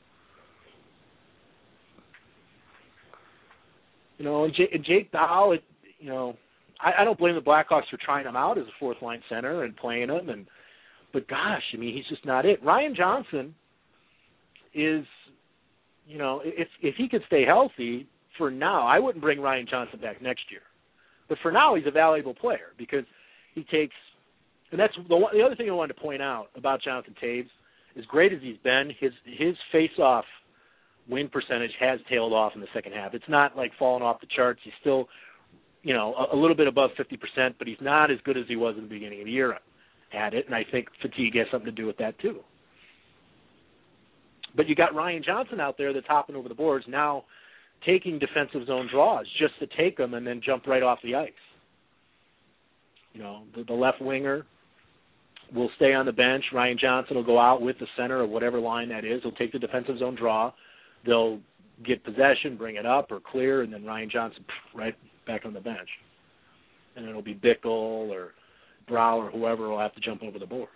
You know, and, J- and Jake Dow, it, you know, I, I don't blame the Blackhawks for trying him out as a fourth line center and playing him, and but gosh, I mean, he's just not it. Ryan Johnson is, you know, if if he could stay healthy for now, I wouldn't bring Ryan Johnson back next year, but for now, he's a valuable player because he takes, and that's the one, the other thing I wanted to point out about Jonathan Toews. As great as he's been, his his face-off win percentage has tailed off in the second half. It's not like falling off the charts. He's still, you know, a, a little bit above fifty percent, but he's not as good as he was in the beginning of the year at it, and I think fatigue has something to do with that too. But you got Ryan Johnson out there that's hopping over the boards now, taking defensive zone draws just to take them and then jump right off the ice. You know, the, the left winger will stay on the bench. Ryan Johnson will go out with the center of whatever line that is. He'll take the defensive zone draw. They'll get possession, bring it up or clear, and then Ryan Johnson pff, right back on the bench. And it'll be Bickle or Brow or whoever will have to jump over the boards.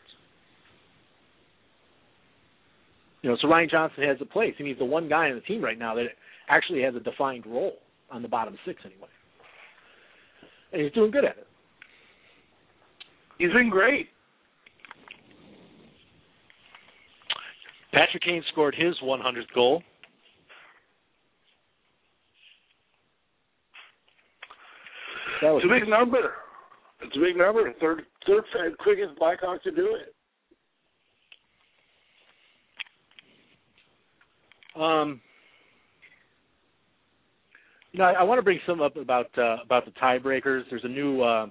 You know, so Ryan Johnson has a place. I mean, he's the one guy on the team right now that actually has a defined role on the bottom six anyway. And he's doing good at it. He's been great. Patrick Kane scored his one hundredth goal. That was it's a big number. It's a big number. Third, third quickest Blackhawks to do it. Um, you know, I, I want to bring some up about uh, about the tiebreakers. There's a new. Uh,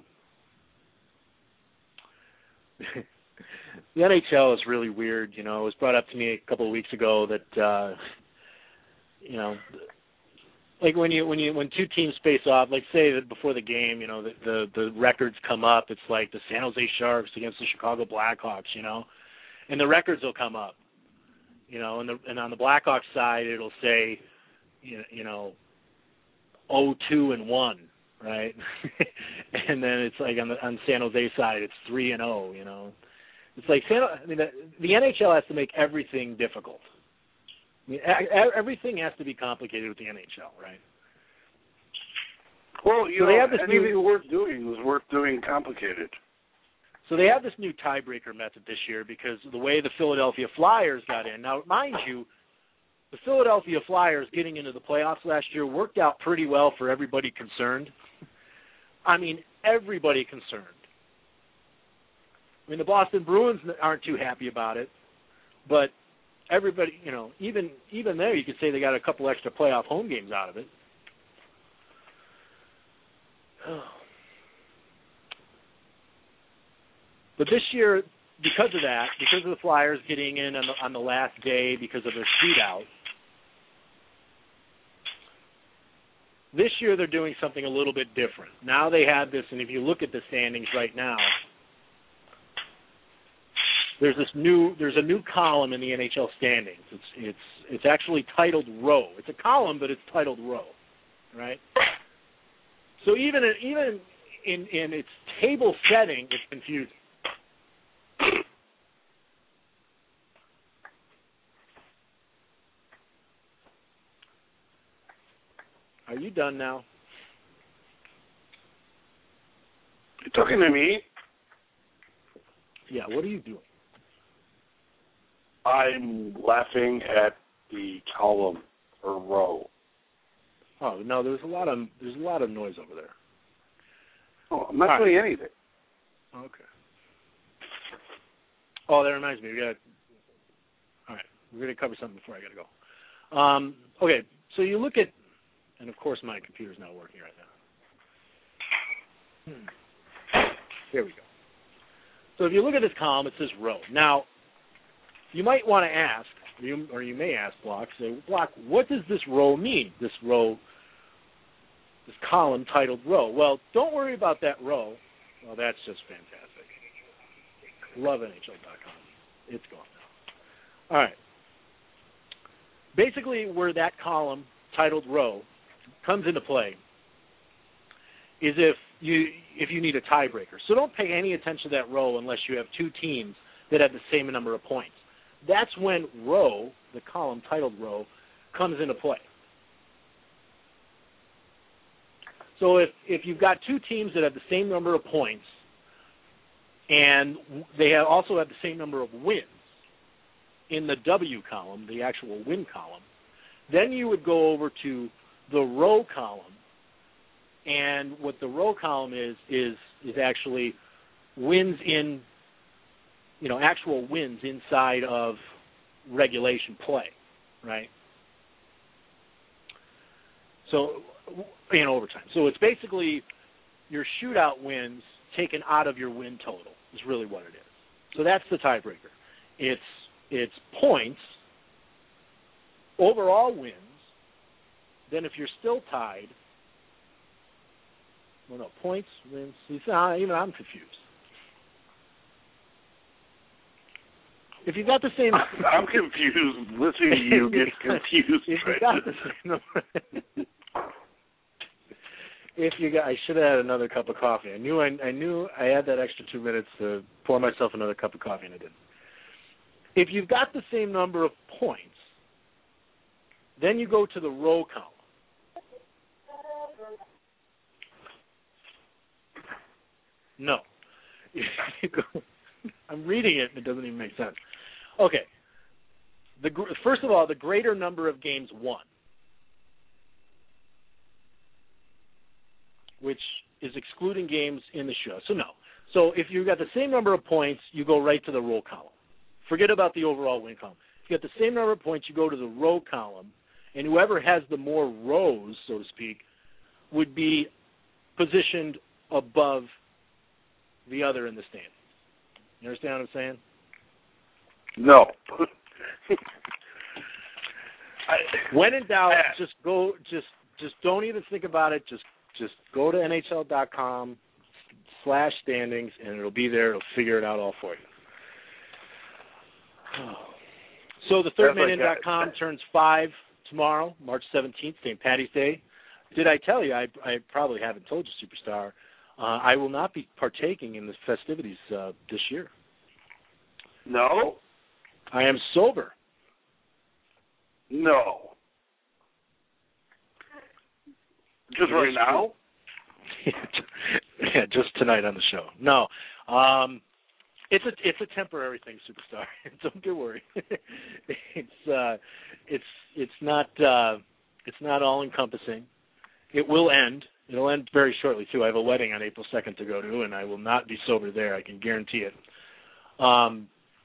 The N H L is really weird, you know. It was brought up to me a couple of weeks ago that, uh, you know, like when you when you when two teams face off, like say that before the game, you know, the, the the records come up. It's like the San Jose Sharks against the Chicago Blackhawks, you know, and the records will come up, you know, and the and on the Blackhawks side it'll say, you know, you know, oh two and one, right, and then it's like on the on San Jose side it's three and oh, you know. It's like, I mean, the, the N H L has to make everything difficult. I mean, a, everything has to be complicated with the N H L, right? Well, you so know, they have this anything new, worth doing is worth doing complicated. So they have this new tiebreaker method this year because of the way the Philadelphia Flyers got in. Now, mind you, the Philadelphia Flyers getting into the playoffs last year worked out pretty well for everybody concerned. I mean, everybody concerned. I mean, the Boston Bruins aren't too happy about it, but everybody, you know, even even there, you could say they got a couple extra playoff home games out of it. But this year, because of that, because of the Flyers getting in on the, on the last day because of their shootout, this year they're doing something a little bit different. Now they have this, and if you look at the standings right now, There's this new. There's a new column in the N H L standings. It's it's it's actually titled row. It's a column, but it's titled row, right? So even in, even in in its table setting, it's confusing. Are you done now? You took talking to me? Yeah, what are you doing? I'm laughing at the column or row. Oh no, there's a lot of there's a lot of noise over there. Oh, I'm not All doing right. anything. Okay. Oh, that reminds me. We got. All right, we're going to cover something before I got to go. Um, okay, so you look at, and of course my computer's not working right now. Hmm. Here we go. So if you look at this column, it says row. Now, you might want to ask, or you, or you may ask Block, say, Block, what does this row mean? This row, this column titled row. Well, don't worry about that row. Well, that's just fantastic. Love N H L dot com. It's gone now. All right. Basically, where that column titled row comes into play is if you if you need a tiebreaker. So don't pay any attention to that row unless you have two teams that have the same number of points. That's when row, the column titled row, comes into play. So if, if you've got two teams that have the same number of points and they have also have the same number of wins in the W column, the actual win column, then you would go over to the row column, and what the row column is is is actually wins in, you know, actual wins inside of regulation play, right? So in overtime. So it's basically your shootout wins taken out of your win total is really what it is. So that's the tiebreaker. It's it's points, overall wins. Then if you're still tied, well, no, points, wins. Uh, even I'm confused. If you got the same, I'm confused. Listening to you get confused. If you got the same number. If you got, I should have had another cup of coffee. I knew I, I knew I had that extra two minutes to pour myself another cup of coffee, and I didn't. If you've got the same number of points, then you go to the row column. No. You go, I'm reading it, and it doesn't even make sense. Okay. The first of all, the greater number of games won, which is excluding games in the show. So no. So if you've got the same number of points, you go right to the row column. Forget about the overall win column. If you got the same number of points, you go to the row column, and whoever has the more rows, so to speak, would be positioned above the other in the standings. You understand what I'm saying? No. When in doubt, just go. Just just don't even think about it. Just just go to N H L dot com slash standings, and it'll be there. It'll figure it out all for you. So the third man in dot com turns five tomorrow, March seventeenth, Saint Patty's Day. Did I tell you? I, I probably haven't told you, Superstar. Uh, I will not be partaking in the festivities uh, this year. No? I am sober. No. Just right now? Yeah, just tonight on the show. No. Um, it's a it's a temporary thing, Superstar. Don't get worried. it's uh, it's it's not uh, it's not all encompassing. It will end. It'll end very shortly too. I have a wedding on April second to go to, and I will not be sober there. I can guarantee it. Um,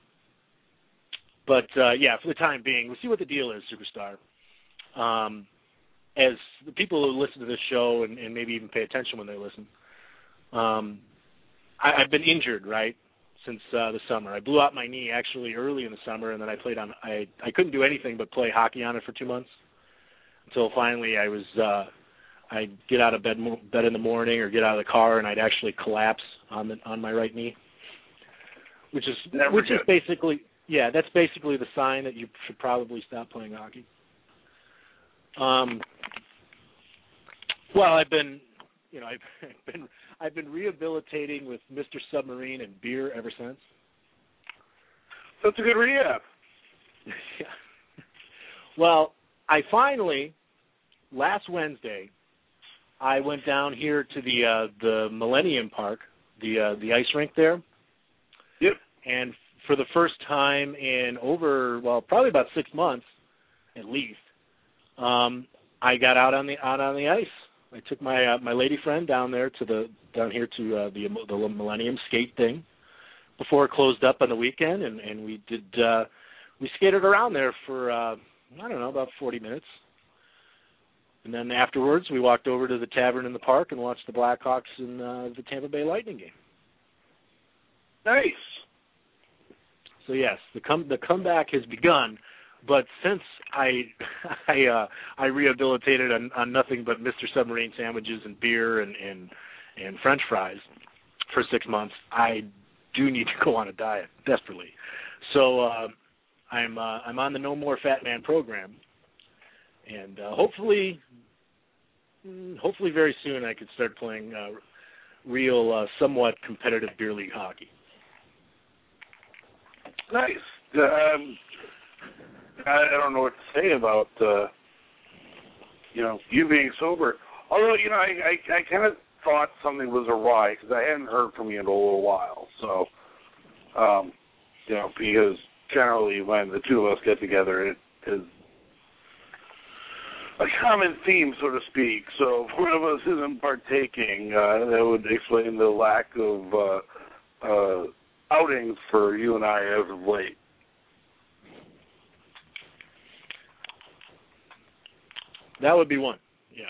but uh, yeah, for the time being, we'll see what the deal is, Superstar. Um, as the people who listen to this show and, and maybe even pay attention when they listen, um, I, I've been injured, right, since uh, the summer. I blew out my knee actually early in the summer, and then I played on. I I couldn't do anything but play hockey on it for two months until finally I was. Uh, I'd get out of bed bed in the morning or get out of the car, and I'd actually collapse on the on my right knee, which is Never which good. is basically yeah, that's basically the sign that you should probably stop playing hockey. Um, well, I've been, you know, I've, I've been I've been rehabilitating with Mister Submarine and beer ever since. That's a good rehab. Yeah. Well, I finally last Wednesday. I went down here to the uh, the Millennium Park the uh, the ice rink there. Yep. And for the first time in over, well, probably about six months at least, um, I got out on the out on the ice. I took my uh, my lady friend down there to the down here to uh, the the Millennium skate thing before it closed up on the weekend, and, and we did uh, we skated around there for uh, I don't know, about forty minutes, and then afterwards we walked over to the tavern in the park and watched the Blackhawks and uh, the Tampa Bay Lightning game. Nice. So yes, the come the comeback has begun. But since I I uh, I rehabilitated on, on nothing but Mister Submarine sandwiches and beer and, and and French fries for six months, I do need to go on a diet desperately. So uh, I'm uh, I'm on the No More Fat Man program, and uh, hopefully hopefully very soon I could start playing uh, real uh, somewhat competitive beer league hockey. Nice. Um, I don't know what to say about, uh, you know, you being sober. Although, you know, I, I, I kind of thought something was awry because I hadn't heard from you in a little while. So, um, you know, because generally when the two of us get together, it is a common theme, so to speak. So if one of us isn't partaking, uh, that would explain the lack of uh, uh, outings for you and I as of late. That would be one, yeah.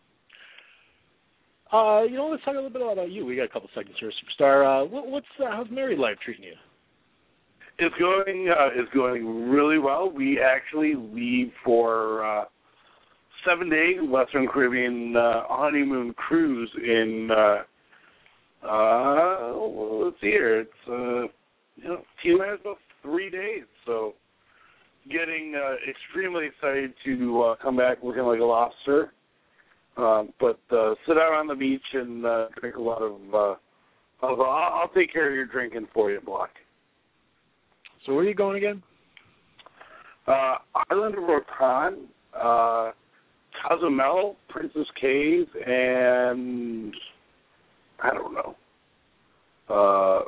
Uh, you know, let's talk a little bit about you. We got a couple seconds here, Superstar. Uh, what, what's uh, how's married life treating you? It's going. Uh, it's going really well. We actually leave for uh, seven days Western Caribbean uh, honeymoon cruise in. Uh, uh, well, let's see here. It's uh, you know, T-minus about three days, so. Getting uh, extremely excited to uh, come back looking like a lobster, um, but uh, sit out on the beach and uh, drink a lot of. Uh, of I'll, I'll take care of your drinking for you, Block. So where are you going again? Uh, Island of Rotan, uh, Cozumel, Princess Cave, and I don't know. Uh,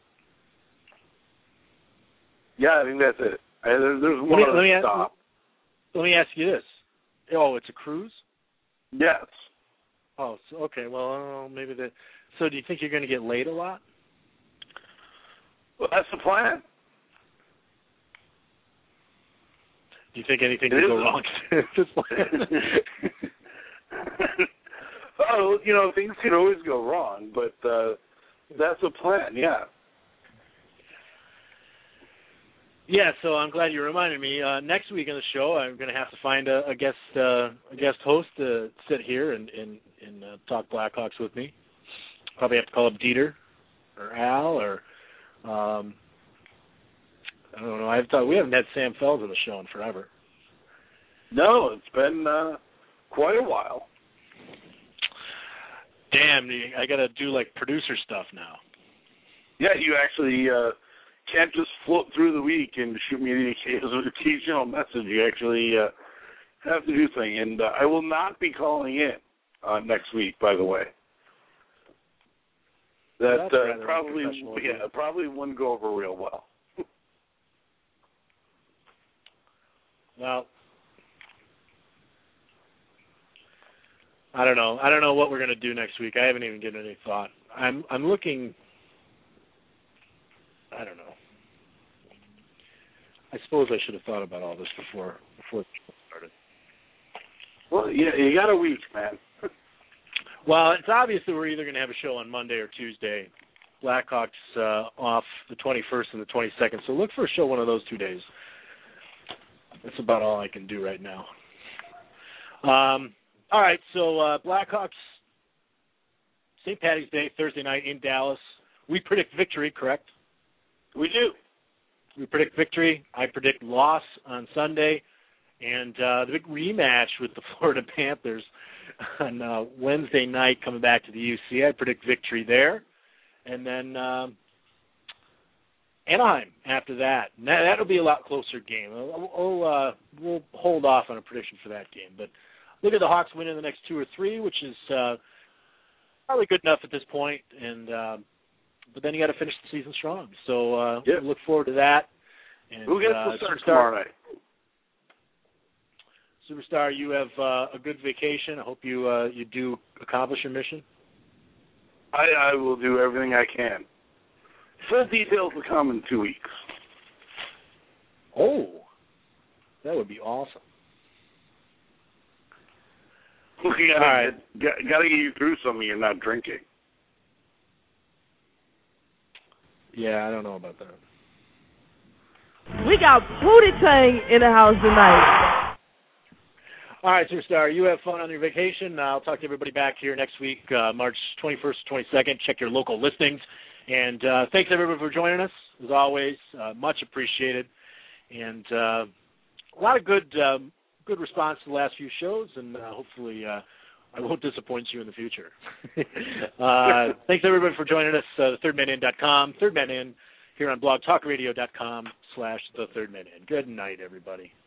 yeah, I think that's it. I, there, there's one let me, other let me stop. Ask, let me ask you this. Oh, it's a cruise? Yes. Oh, so, okay. Well, I don't know, maybe the. So, do you think you're going to get laid a lot? Well, that's the plan. Do you think anything it could is go wrong at this plan? Oh, you know, things can always go wrong, but uh, that's the plan. Yeah. Yeah, so I'm glad you reminded me. Uh, next week on the show, I'm going to have to find a, a guest uh, a guest host to sit here and and, and uh, talk Blackhawks with me. Probably have to call up Dieter or Al or um, I don't know. I've thought we haven't had Sam Fells on the show in forever. No, it's been uh, quite a while. Damn, I got to do like producer stuff now. Yeah, you actually. Uh, can't just float through the week and shoot me the occasional message. You actually uh, have to do something. And uh, I will not be calling in uh, next week, by the way. That uh, probably yeah, probably wouldn't go over real well. Well, I don't know. I don't know what we're going to do next week. I haven't even given any thought. I'm I'm looking. I don't know. I suppose I should have thought about all this before before the show started. Well, yeah, you got a week, man. Well, it's obvious that we're either going to have a show on Monday or Tuesday. Blackhawks uh, off the twenty-first and the twenty-second, so look for a show one of those two days. That's about all I can do right now. Um, all right, so uh, Blackhawks, Saint Patty's Day, Thursday night in Dallas. We predict victory, correct? We do. We predict victory. I predict loss on Sunday. And uh, the big rematch with the Florida Panthers on uh, Wednesday night coming back to the U C. I predict victory there. And then um, Anaheim after that. And that. That'll be a lot closer game. We'll, we'll, uh, we'll hold off on a prediction for that game. But look at the Hawks winning the next two or three, which is uh, probably good enough at this point. And uh, but then you got to finish the season strong. So uh, yep. look forward to that. And, Who gets uh, to start Superstar, tomorrow night? Superstar, you have uh, a good vacation. I hope you uh, you do accomplish your mission. I, I will do everything I can. Full details will come in two weeks. Oh, that would be awesome. We gotta, All right. get, gotta get you through something you're not drinking. Yeah, I don't know about that. We got Pootie Tang in the house tonight. All right, Superstar, you have fun on your vacation. I'll talk to everybody back here next week, uh, March twenty-first, twenty-second. Check your local listings. And uh, thanks, everybody, for joining us, as always. Uh, much appreciated. And uh, a lot of good um, good response to the last few shows, and uh, hopefully uh, I won't disappoint you in the future. uh, thanks, everybody, for joining us, uh, the third man in dot com, Third Man In, here on blog talk radio dot com slash The Third Man In. Good night, everybody.